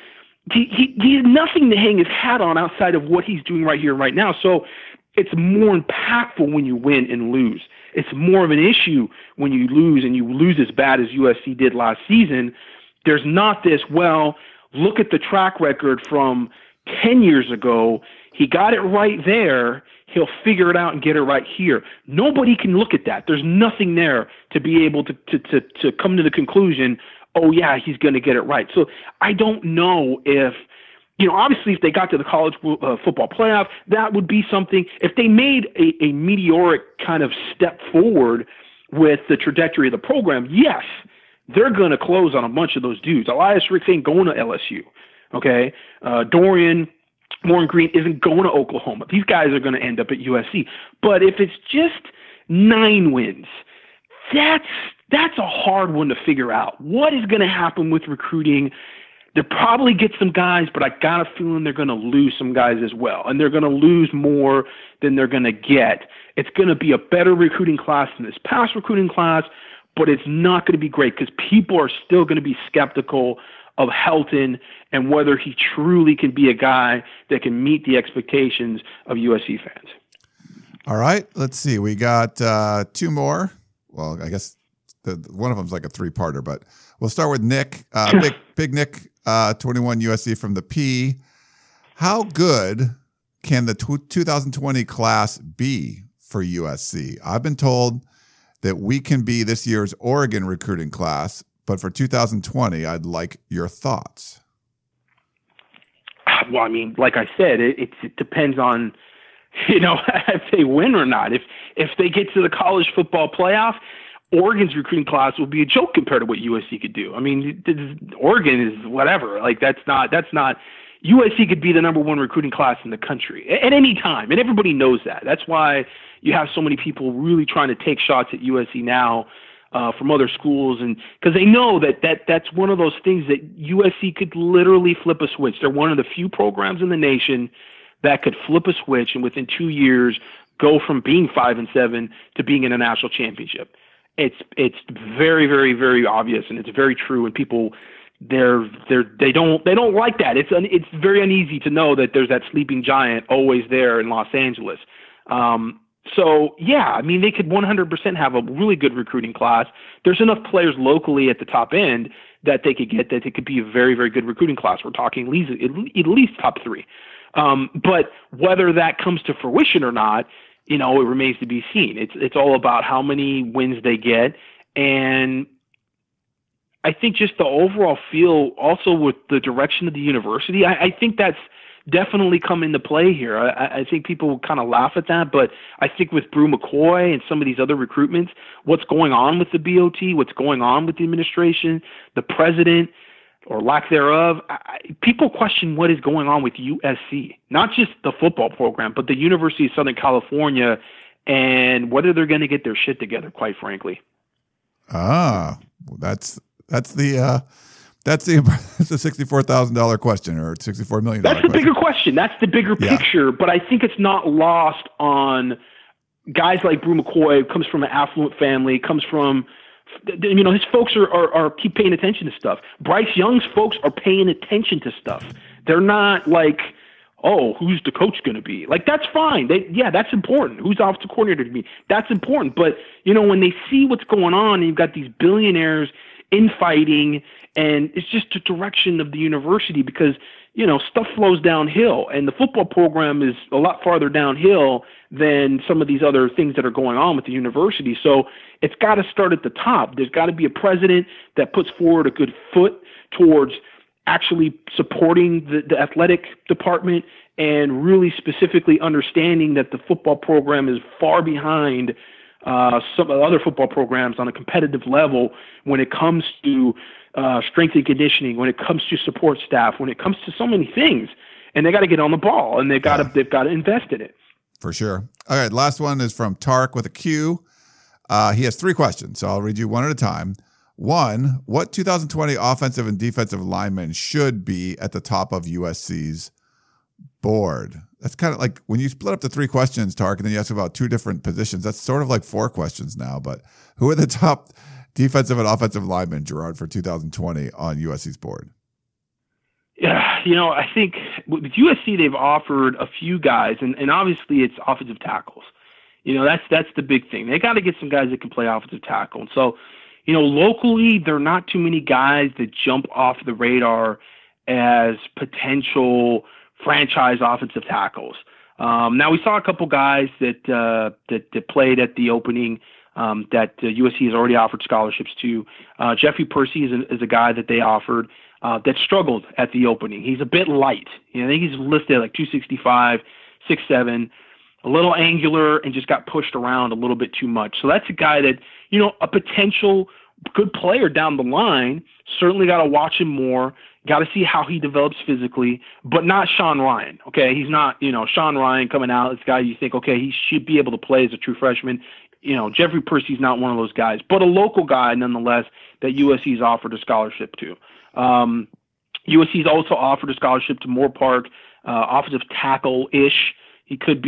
he has nothing to hang his hat on outside of what he's doing right here, right now. So it's more impactful when you win and lose. It's more of an issue when you lose and you lose as bad as USC did last season. There's not this, well, look at the track record from 10 years ago. He got it right there. He'll figure it out and get it right here. Nobody can look at that. There's nothing there to be able to come to the conclusion, oh, yeah, he's going to get it right. So I don't know if, obviously if they got to the college football playoff, that would be something. If they made a meteoric kind of step forward with the trajectory of the program, yes, they're going to close on a bunch of those dudes. Elias Ricks ain't going to LSU, okay? Warren Green isn't going to Oklahoma. These guys are going to end up at USC. But if it's just 9 wins, that's a hard one to figure out. What is going to happen with recruiting? They'll probably get some guys, but I got a feeling they're going to lose some guys as well. And they're going to lose more than they're going to get. It's going to be a better recruiting class than this past recruiting class, but it's not going to be great because people are still going to be skeptical of Helton and whether he truly can be a guy that can meet the expectations of USC fans. All right, let's see. We got 2 more. Well, I guess one of them's like a three-parter, but we'll start with Nick. Big Nick, 21 USC from the P. How good can the 2020 class be for USC? I've been told that we can be this year's Oregon recruiting class, but for 2020, I'd like your thoughts. Well, I mean, like I said, it depends on, if they win or not. If they get to the college football playoff, Oregon's recruiting class will be a joke compared to what USC could do. I mean, Oregon is whatever. Like that's not. USC could be the number one recruiting class in the country at any time, and everybody knows that. That's why you have so many people really trying to take shots at USC now from other schools, and because they know that's one of those things that USC could literally flip a switch. They're one of the few programs in the nation that could flip a switch and within 2 years go from being 5-7 to being in a national championship. It's very, very, very obvious, and it's very true. And people, they don't like that. It's very uneasy to know that there's that sleeping giant always there in Los Angeles. So yeah, I mean, they could 100% have a really good recruiting class. There's enough players locally at the top end that they could get that it could be a very, very good recruiting class. We're talking at least top three. But whether that comes to fruition or not, it remains to be seen. It's all about how many wins they get. And I think just the overall feel also with the direction of the university, I think that's definitely come into play here. I think people kind of laugh at that, but I think with Brew McCoy and some of these other recruitments, what's going on with the BOT, what's going on with the administration, the president, or lack thereof, people question what is going on with USC, not just the football program, but the University of Southern California, and whether they're going to get their shit together, quite frankly. That's the $64,000 question, or $64 million. That's the bigger question. That's the bigger picture. But I think it's not lost on guys like Brew McCoy, who comes from an affluent family, comes from, his folks are keep paying attention to stuff. Bryce Young's folks are paying attention to stuff. They're not like, oh, who's the coach going to be? Like, that's fine. That's important. Who's the offensive coordinator to be? That's important. But, when they see what's going on and you've got these billionaires infighting, and it's just the direction of the university because, stuff flows downhill, and the football program is a lot farther downhill than some of these other things that are going on with the university. So it's got to start at the top. There's got to be a president that puts forward a good foot towards actually supporting the athletic department and really specifically understanding that the football program is far behind some other football programs on a competitive level when it comes to strength and conditioning, when it comes to support staff, when it comes to so many things, and they got to get on the ball, and they've got to invest in it. For sure. All right, last one is from Tark with a Q. He has 3 questions, so I'll read you one at a time. 1, what 2020 offensive and defensive linemen should be at the top of USC's board? That's kind of like when you split up the 3 questions, Tark, and then you ask about 2 different positions. That's sort of like 4 questions now. But who are the top defensive and offensive linemen, Gerard, for 2020 on USC's board? Yeah, I think with USC they've offered a few guys, and obviously it's offensive tackles. That's the big thing. They got to get some guys that can play offensive tackle. And so, locally there are not too many guys that jump off the radar as potential franchise offensive tackles. Now we saw a couple guys that played at the opening that USC has already offered scholarships to. Jeffrey Percy is a guy that they offered that struggled at the opening. He's a bit light. I think he's listed at like 265, 6'7", a little angular, and just got pushed around a little bit too much. So that's a guy that, a potential good player down the line. Certainly got to watch him more. Got to see how he develops physically, but not Sean Ryan. Okay, he's not, Sean Ryan coming out. This guy you think, okay, he should be able to play as a true freshman. Jeffrey Percy's not one of those guys, but a local guy nonetheless that USC's offered a scholarship to. USC's also offered a scholarship to Moore Park, offensive tackle-ish. He could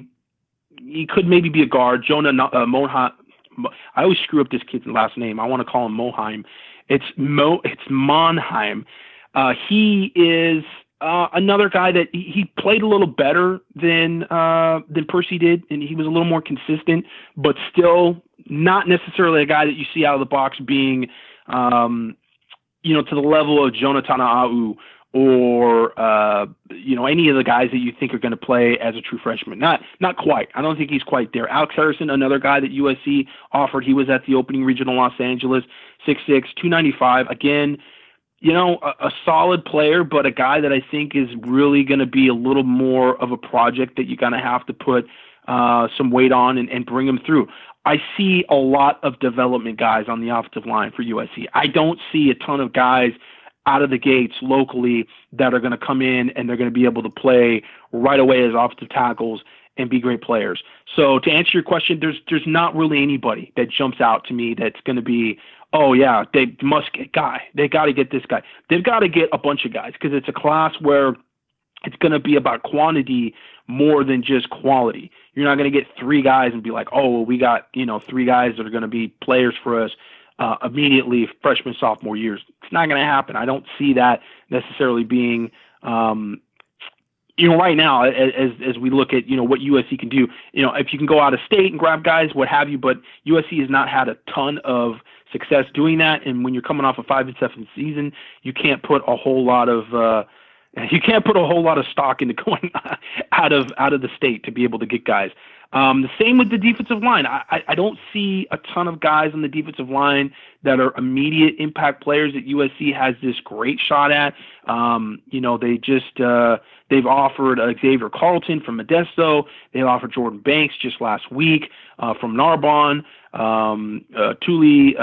maybe be a guard. Jonah Monheim. I always screw up this kid's last name. I want to call him Moheim. It's Monheim. He is another guy that he played a little better than Percy did, and he was a little more consistent, but still not necessarily a guy that you see out of the box being, to the level of Jonathan Ahu or, any of the guys that you think are going to play as a true freshman. Not quite. I don't think he's quite there. Alex Harrison, another guy that USC offered. He was at the opening regional Los Angeles, 6'6", 295. Again, a solid player, but a guy that I think is really going to be a little more of a project that you're going to have to put some weight on and bring him through. I see a lot of development guys on the offensive line for USC. I don't see a ton of guys out of the gates locally that are going to come in and they're going to be able to play right away as offensive tackles and be great players. So to answer your question, there's not really anybody that jumps out to me that's going to be, oh yeah, they must get guy. They got to get this guy. They've got to get a bunch of guys because it's a class where it's going to be about quantity more than just quality. You're not going to get 3 guys and be like, oh, well, we got 3 guys that are going to be players for us immediately freshman, sophomore years. It's not going to happen. I don't see that necessarily being, right now as we look at, what USC can do, if you can go out of state and grab guys, what have you, but USC has not had a ton of success doing that. And when you're coming off a 5-7 season, you can't put a whole lot of stock into going out of the state to be able to get guys. The same with the defensive line. I don't see a ton of guys on the defensive line that are immediate impact players that USC has this great shot at. They've offered Xavier Carlton from Modesto. They offered Jordan Banks just last week from Narbonne. Tuli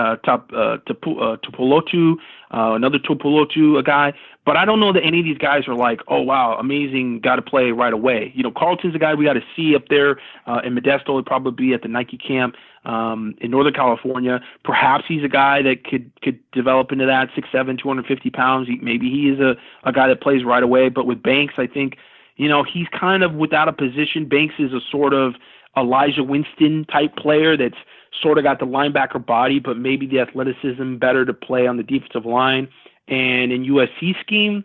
Tupolotu, another Tupolotu, a guy. But I don't know that any of these guys are like, oh, wow, amazing, got to play right away. Carlton's a guy we got to see up there in Modesto. He'll probably be at the Nike camp in Northern California. Perhaps he's a guy that could develop into that, 6'7", 250 pounds. Maybe he is a guy that plays right away. But with Banks, I think, he's kind of without a position. Banks is a sort of Elijah Winston type player that's sort of got the linebacker body, but maybe the athleticism better to play on the defensive line. And in USC scheme,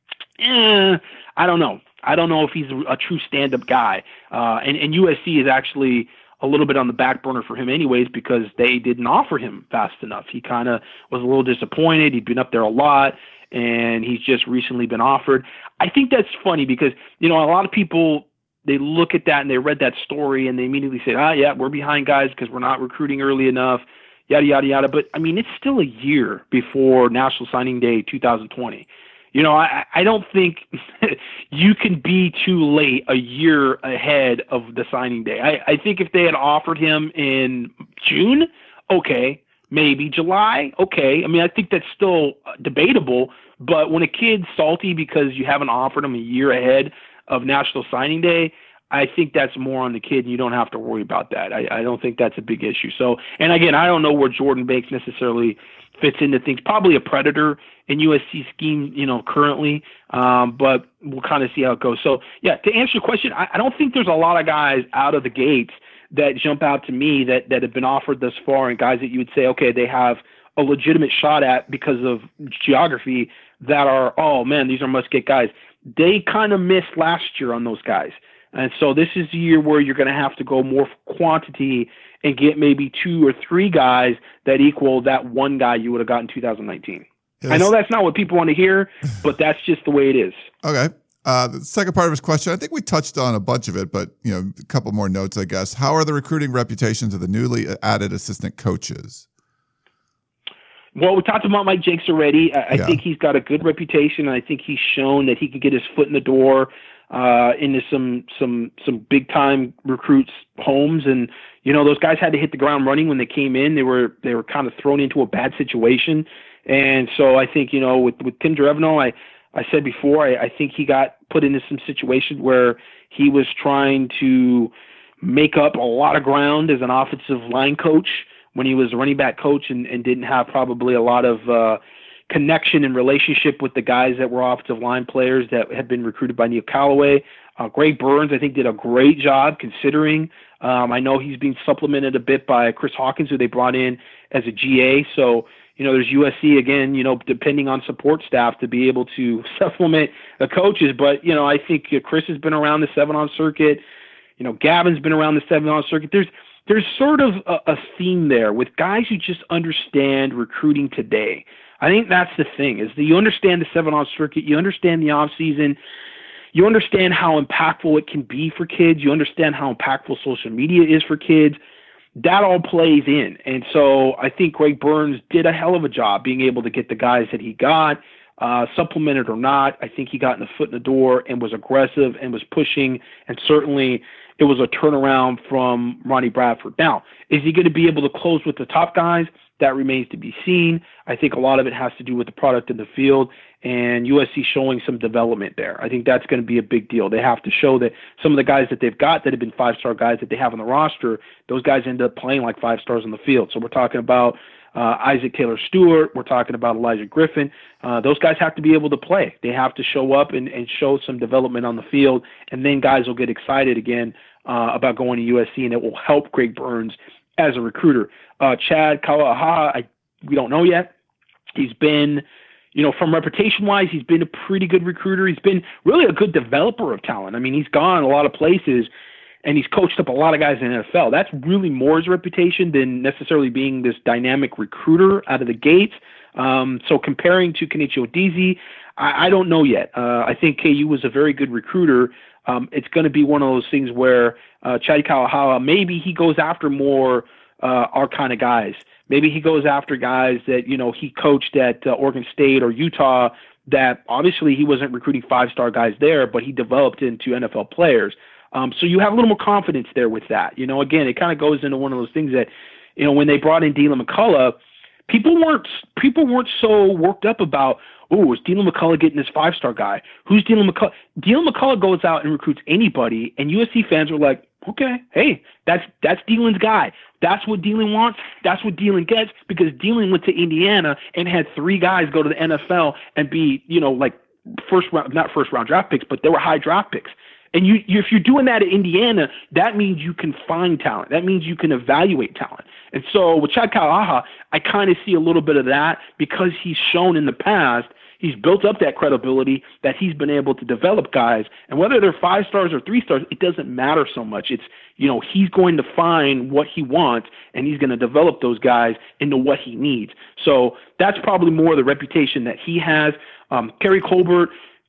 I don't know. I don't know if he's a true stand-up guy. And USC is actually a little bit on the back burner for him anyways because they didn't offer him fast enough. He kind of was a little disappointed. He'd been up there a lot, and he's just recently been offered. I think that's funny because, a lot of people, they look at that and they read that story and they immediately say, yeah, we're behind guys because we're not recruiting early enough. Yada, yada, yada. But, it's still a year before National Signing Day 2020. I don't think you can be too late a year ahead of the signing day. I think if they had offered him in June, okay, maybe July, okay. I think that's still debatable. But when a kid's salty because you haven't offered him a year ahead of National Signing Day, I think that's more on the kid, and you don't have to worry about that. I don't think that's a big issue. So, and again, I don't know where Jordan Banks necessarily fits into things. Probably a predator in USC scheme, currently, but we'll kind of see how it goes. So, yeah, to answer your question, I don't think there's a lot of guys out of the gates that jump out to me that have been offered thus far, and guys that you would say, okay, they have a legitimate shot at because of geography that are, oh, man, these are must-get guys. They kind of missed last year on those guys. And so this is the year where you're going to have to go more quantity and get maybe 2 or 3 guys that equal that one guy you would have gotten in 2019. Yes. I know that's not what people want to hear, but that's just the way it is. Okay. The second part of his question, I think we touched on a bunch of it, but a couple more notes, I guess. How are the recruiting reputations of the newly added assistant coaches? Well, we talked about Mike Jenks already. I think he's got a good reputation. I think he's shown that he can get his foot in the door into some big time recruits' homes, and those guys had to hit the ground running when they came in. They were kind of thrown into a bad situation, and so I think with Tim Drevno, I said before, I think he got put into some situations where he was trying to make up a lot of ground as an offensive line coach when he was a running back coach and didn't have probably a lot of connection and relationship with the guys that were offensive line players that had been recruited by Neil Callaway. Greg Burns, I think, did a great job considering. I know he's being supplemented a bit by Chris Hawkins, who they brought in as a GA. So, there's USC, again, depending on support staff to be able to supplement the coaches. But, I think Chris has been around the 7-on circuit. Gavin's been around the 7-on circuit. there's sort of a theme there with guys who just understand recruiting today. I think that's the thing, is that you understand the 7-on circuit, you understand the off season, you understand how impactful it can be for kids, you understand how impactful social media is for kids. That all plays in. And so I think Greg Burns did a hell of a job being able to get the guys that he got, supplemented or not. I think he got in the foot in the door and was aggressive and was pushing, and certainly it was a turnaround from Ronnie Bradford. Now, is he going to be able to close with the top guys? That remains to be seen. I think a lot of it has to do with the product in the field and USC showing some development there. I think that's going to be a big deal. They have to show that some of the guys that they've got that have been 5-star guys that they have on the roster, those guys end up playing like 5 stars on the field. So we're talking about Isaac Taylor Stewart. We're talking about Elijah Griffin. Those guys have to be able to play. They have to show up and show some development on the field, and then guys will get excited again about going to USC, and it will help Greg Burns as a recruiter. Chad Kalaha, we don't know yet. He's been, from reputation-wise, he's been a pretty good recruiter. He's been really a good developer of talent. I mean, he's gone a lot of places, and he's coached up a lot of guys in the NFL. That's really more his reputation than necessarily being this dynamic recruiter out of the gates. So comparing to Kenichi Odeze, I don't know yet. I think KU was a very good recruiter. It's going to be one of those things where Chad Kalaha, maybe he goes after more our kind of guys. Maybe he goes after guys that, he coached at Oregon State or Utah that obviously he wasn't recruiting 5-star guys there, but he developed into NFL players. So you have a little more confidence there with that. Again, it kind of goes into one of those things that, when they brought in Dylan McCullough, people weren't so worked up about, is Dylan McCullough getting this 5-star guy? Who's Dylan McCullough? Dylan McCullough goes out and recruits anybody, and USC fans are like, okay, hey, that's Dylan's guy. That's what Dylan wants. That's what Dylan gets, because Dylan went to Indiana and had 3 guys go to the NFL and be, not first round draft picks, but they were high draft picks. And if you're doing that at Indiana, that means you can find talent. That means you can evaluate talent. And so with Chad Kalaha, I kind of see a little bit of that, because he's shown in the past, he's built up that credibility that he's been able to develop guys. And whether they're 5 stars or 3 stars, it doesn't matter so much. It's, he's going to find what he wants, and he's going to develop those guys into what he needs. So that's probably more the reputation that he has. Kerry Colbert,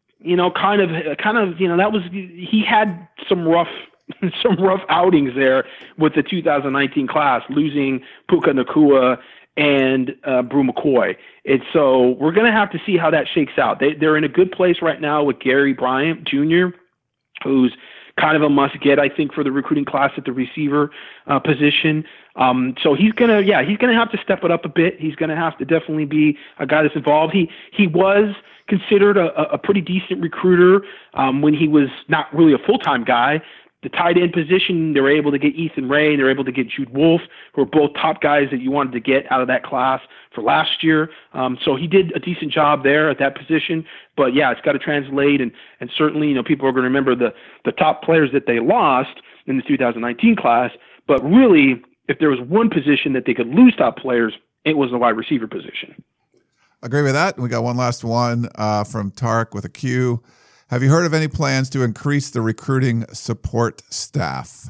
he had some rough outings there with the 2019 class, losing Puka Nacua and Brew McCoy. And so we're going to have to see how that shakes out. They're in a good place right now with Gary Bryant Jr., who's kind of a must-get, I think, for the recruiting class at the receiver position. So he's gonna have to step it up a bit. He's gonna have to definitely be a guy that's involved. He was considered a pretty decent recruiter when he was not really a full-time guy. The tight end position, they were able to get Ethan Ray, they were able to get Jude Wolf, who are both top guys that you wanted to get out of that class for last year. So he did a decent job there at that position. But yeah, it's got to translate, and certainly, people are going to remember the top players that they lost in the 2019 class. But really, if there was one position that they could lose top players, it was the wide receiver position. Agree with that. We got one last one from Tarek with a Q. Have you heard of any plans to increase the recruiting support staff?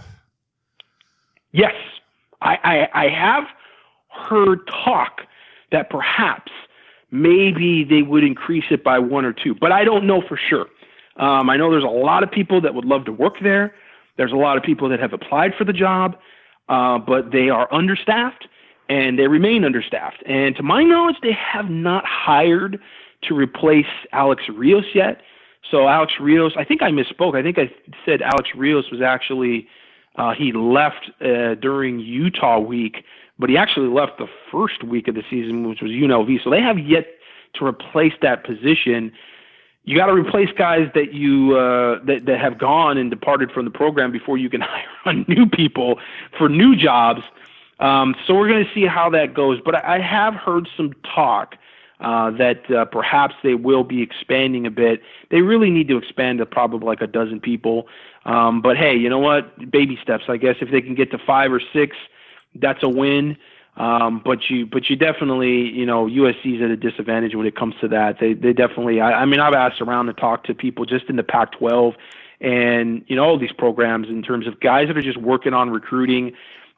Yes, I have heard talk that perhaps maybe they would increase it by 1 or 2, but I don't know for sure. I know there's a lot of people that would love to work there. There's a lot of people that have applied for the job, but they are understaffed, and they remain understaffed. And to my knowledge, they have not hired to replace Alex Rios yet. So Alex Rios, I think I misspoke. I think I said Alex Rios was actually, he left during Utah week, but he actually left the first week of the season, which was UNLV. So they have yet to replace that position. You got to replace guys that you that have gone and departed from the program before you can hire on new people for new jobs. So we're going to see how that goes. But I have heard some talk that perhaps they will be expanding a bit. They really need to expand to probably like a dozen people. But hey, you know what? Baby steps, I guess. If they can get to 5 or 6, that's a win. But you definitely, USC's at a disadvantage when it comes to that. They definitely, I mean, I've asked around to talk to people just in the Pac-12 and, all these programs in terms of guys that are just working on recruiting.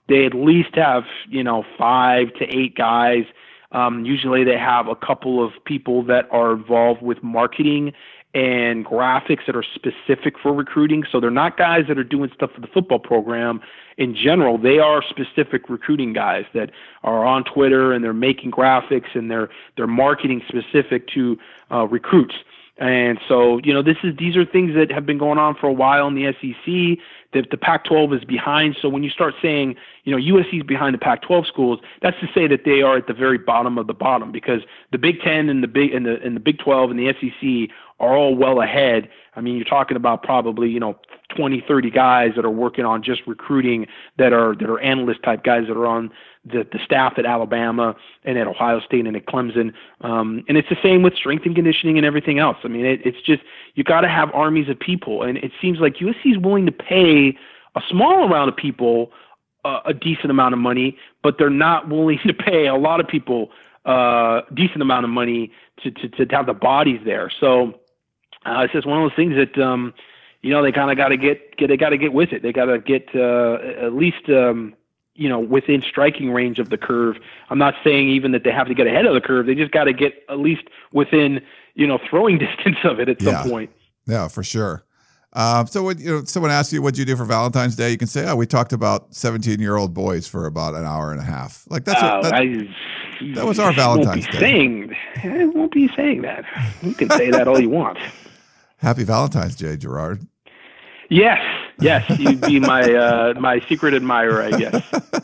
they at least have, 5 to 8 guys. Usually they have a couple of people that are involved with marketing and graphics that are specific for recruiting. So they're not guys that are doing stuff for the football program in general. They are specific recruiting guys that are on Twitter, and they're making graphics, and they're marketing specific to recruits. And so, these are things that have been going on for a while in the SEC. The Pac-12 is behind. So when you start saying, USC is behind the Pac-12 schools, that's to say that they are at the very bottom of the bottom, because the Big Ten and the Big 12 and the SEC are all well ahead. I mean, you're talking about probably, 20, 30 guys that are working on just recruiting that are analyst type guys that are on the staff at Alabama and at Ohio State and at Clemson. And it's the same with strength and conditioning and everything else. I mean, it's just, you got to have armies of people. And it seems like USC is willing to pay a small amount of people a decent amount of money, but they're not willing to pay a lot of people decent amount of money to have the bodies there. So it's just one of those things that, they kind of got to get with it. They got to get at least, within striking range of the curve. I'm not saying even that they have to get ahead of the curve. They just got to get at least within, throwing distance of it at some point. Yeah, for sure. So when someone asks you what'd you do for Valentine's Day, you can say, we talked about 17-year-old boys for about an hour and a half. Like that was our Valentine's Day. I won't be saying that. You can say that all you want. Happy Valentine's Day, Gerard. Yes, you'd be my secret admirer, I guess.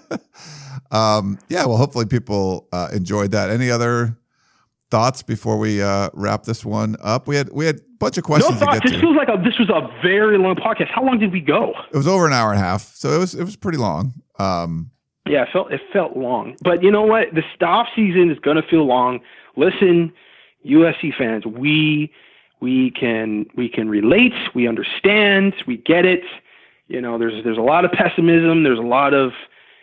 Well, hopefully people enjoyed that. Any other thoughts before we wrap this one up? We had a bunch of questions. No thoughts. To get this to. feels like this was a very long podcast. How long did we go? It was over an hour and a half, so it was pretty long. Yeah, it felt long, but you know what? The off season is going to feel long. Listen, USC fans, we can relate. We understand. We get it. There's a lot of pessimism. There's a lot of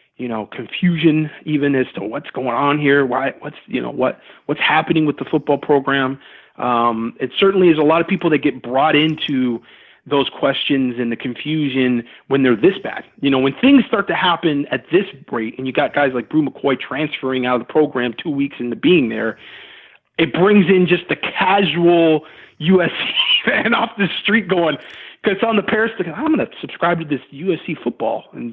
confusion even as to what's going on here. What's happening with the football program. It certainly is a lot of people that get brought into those questions and the confusion when they're this bad. When things start to happen at this rate, and you got guys like Brew McCoy transferring out of the program 2 weeks into being there, it brings in just the casual USC fan off the street going, because it's on the Periscope, I'm going to subscribe to this USC football and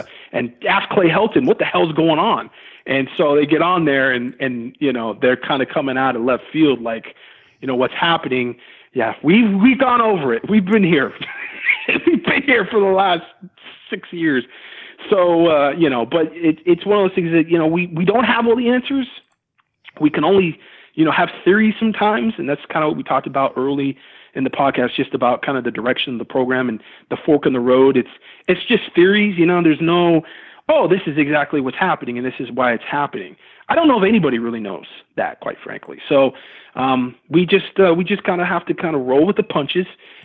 ask Clay Helton what the hell's going on. And so they get on there and they're kind of coming out of left field like, what's happening. Yeah, we've gone over it. We've been here. We've been here for the last 6 years. So, but it's one of those things that, we don't have all the answers. We can only, have theories sometimes. And that's kind of what we talked about early in the podcast, just about kind of the direction of the program and the fork in the road. It's just theories, there's no, this is exactly what's happening and this is why it's happening. I don't know if anybody really knows that, quite frankly. So we just kind of have to kind of roll with the punches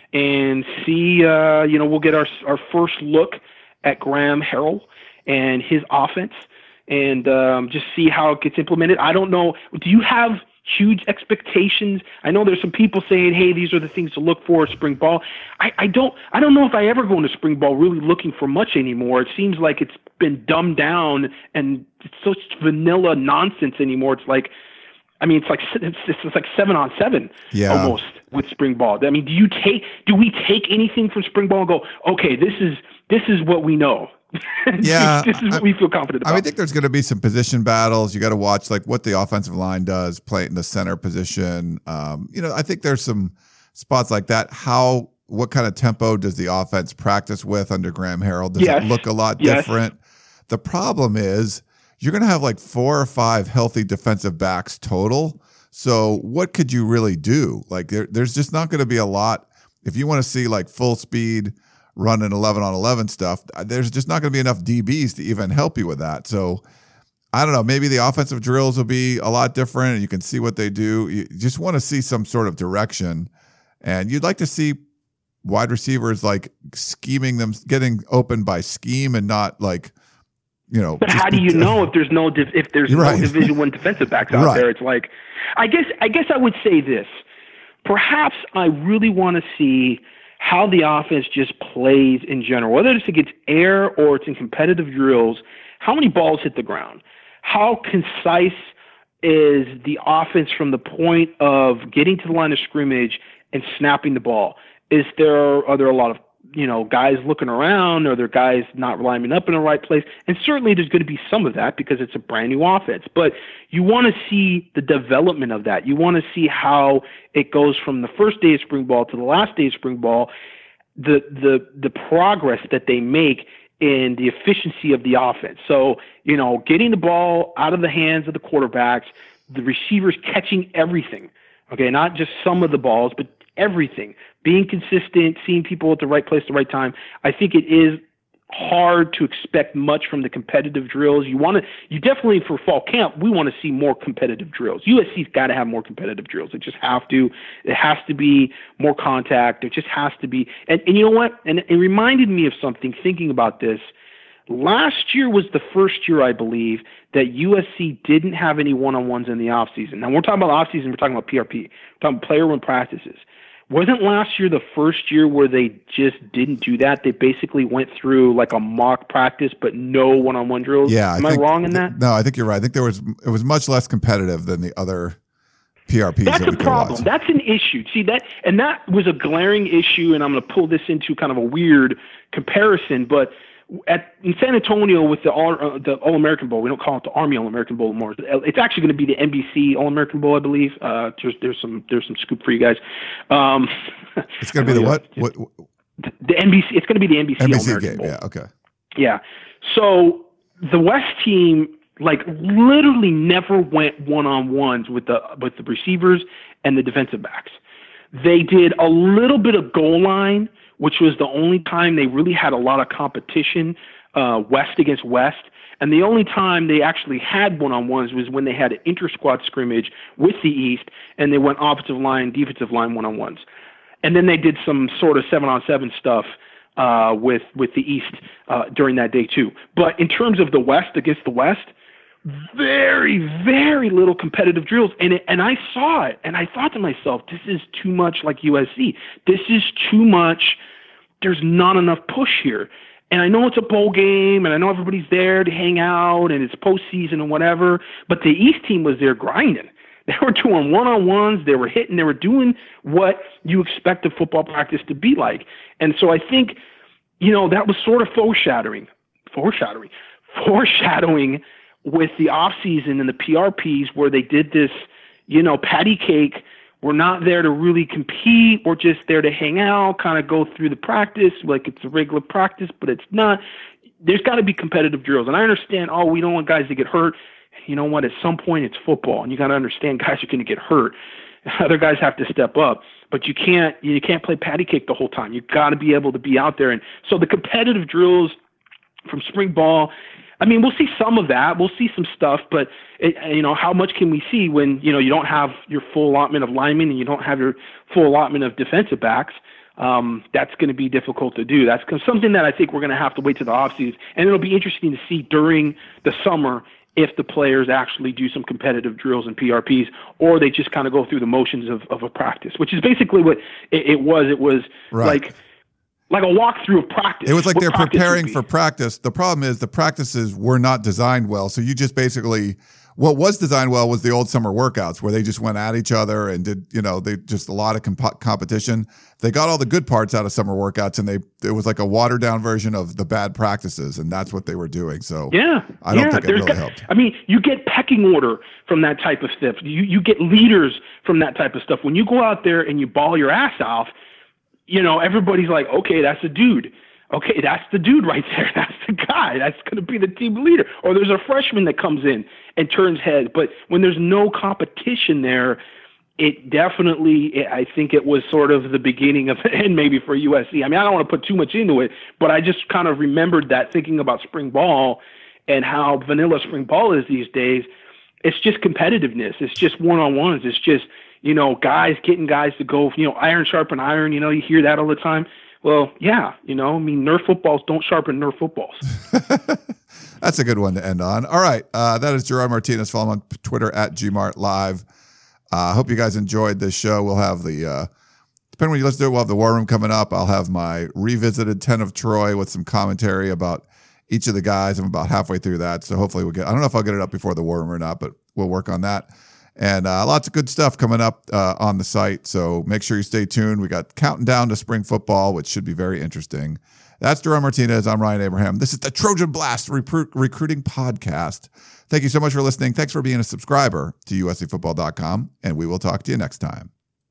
and see, we'll get our first look at Graham Harrell and his offense and just see how it gets implemented. I don't know. Do you have huge expectations? I know there's some people saying, hey, these are the things to look for spring ball. I don't know if I ever go into spring ball really looking for much anymore. It seems like it's been dumbed down and it's such vanilla nonsense anymore. It's like, it's like 7-on-7 almost with spring ball. I mean, do we take anything from spring ball and go, okay, this is what we know. Yeah, this is what we feel confident about. I think there's going to be some position battles. You got to watch like what the offensive line does, play in the center position. I think there's some spots like that. What kind of tempo does the offense practice with under Graham Harrell? Does it look a lot different? The problem is you're going to have like 4 or 5 healthy defensive backs total. So what could you really do? Like there's just not going to be a lot. If you want to see like full speed running 11-on-11 stuff, there's just not going to be enough DBs to even help you with that. So I don't know, maybe the offensive drills will be a lot different and you can see what they do. You just want to see some sort of direction, and you'd like to see wide receivers like scheming them, getting open by scheme and not like, But how do you know if there's no Division I defensive backs out there? It's like, I guess I would say this. Perhaps I really want to see how the offense just plays in general, whether it's against air or it's in competitive drills, How many balls hit the ground? How concise is the offense from the point of getting to the line of scrimmage and snapping the ball? Are there a lot of guys looking around? Are there guys not lining up in the right place? And certainly there's going to be some of that because it's a brand new offense. But you want to see the development of that. You want to see how it goes from the first day of spring ball to the last day of spring ball, the progress that they make in the efficiency of the offense. So, getting the ball out of the hands of the quarterbacks, the receivers catching everything, okay, not just some of the balls, but everything, being consistent, seeing people at the right place at the right time. I think it is hard to expect much from the competitive drills. You definitely, for fall camp, we want to see more competitive drills. USC's got to have more competitive drills. It just have to. It has to be more contact. It just has to be. And you know what? And it reminded me of something thinking about this. Last year was the first year, I believe, that USC didn't have any one-on-ones in the offseason. Now, we're talking about offseason, we're talking about PRP. We're talking player run practices. Wasn't last year the first year where they just didn't do that? They basically went through like a mock practice, but no one-on-one drills. Yeah, Am I wrong in that? No, I think you're right. I think it was much less competitive than the other PRPs. That's a problem. That's an issue. See that, and that was a glaring issue. And I'm going to pull this into kind of a weird comparison, but in San Antonio with the All-American Bowl, we don't call it the Army All-American Bowl anymore. It's actually going to be the NBC All-American Bowl, I believe. There's some scoop for you guys. It's going to be the what? The NBC. It's going to be the NBC All-American game. Bowl. Yeah. Okay. Yeah. So the West team, literally never went one-on-ones with the receivers and the defensive backs. They did a little bit of goal line, which was the only time they really had a lot of competition, West against West. And the only time they actually had one-on-ones was when they had an inter-squad scrimmage with the East, and they went offensive line, defensive line one-on-ones. And then they did some sort of 7-on-7 stuff with the East during that day too. But in terms of the West against the West, very, very little competitive drills. And I saw it, and I thought to myself, this is too much like USC. This is too much. There's not enough push here. And I know it's a bowl game, and I know everybody's there to hang out, and it's postseason and whatever, but the East team was there grinding. They were doing one-on-ones. They were hitting. They were doing what you expect a football practice to be like. And so I think, that was sort of foreshadowing with the offseason and the PRPs where they did this, patty cake. We're not there to really compete. We're just there to hang out, kind of go through the practice like it's a regular practice, but it's not. There's got to be competitive drills. And I understand, we don't want guys to get hurt. You know what? At some point, it's football, and you got to understand guys are going to get hurt. Other guys have to step up, but you can't play patty cake the whole time. You got to be able to be out there. And so the competitive drills from spring ball, we'll see some of that. We'll see some stuff, but how much can we see when, you don't have your full allotment of linemen and you don't have your full allotment of defensive backs? That's going to be difficult to do. That's something that I think we're going to have to wait to the offseason, and it'll be interesting to see during the summer if the players actually do some competitive drills and PRPs, or they just kind of go through the motions of a practice, which is basically what it was. It was right. like a walkthrough of practice. It was like they're preparing for practice. The problem is the practices were not designed well. So you just basically, what was designed well was the old summer workouts where they just went at each other and did, they just a lot of competition. They got all the good parts out of summer workouts, and it was like a watered down version of the bad practices, and that's what they were doing. So I don't think it really helped. You get pecking order from that type of stuff. You get leaders from that type of stuff. When you go out there and you ball your ass off, everybody's like, okay, that's a dude. Okay, that's the dude right there. That's the guy. That's going to be the team leader. Or there's a freshman that comes in and turns heads. But when there's no competition there, it definitely, I think it was sort of the beginning of the end maybe for USC. I don't want to put too much into it, but I just kind of remembered that thinking about spring ball and how vanilla spring ball is these days. It's just competitiveness. It's just one-on-ones. It's just, guys getting guys to go, iron sharpen iron. You hear that all the time. Well, yeah, Nerf footballs don't sharpen Nerf footballs. That's a good one to end on. All right. That is Gerard Martinez. Follow him on Twitter at GMartLive. I hope you guys enjoyed this show. We'll have depending when you listen to it, we'll have the War Room coming up. I'll have my revisited 10 of Troy with some commentary about each of the guys. I'm about halfway through that. So hopefully I don't know if I'll get it up before the War Room or not, but we'll work on that. And lots of good stuff coming up on the site. So make sure you stay tuned. We got counting down to spring football, which should be very interesting. That's Jerome Martinez. I'm Ryan Abraham. This is the Trojan Blast Recruiting Podcast. Thank you so much for listening. Thanks for being a subscriber to USCFootball.com, and we will talk to you next time.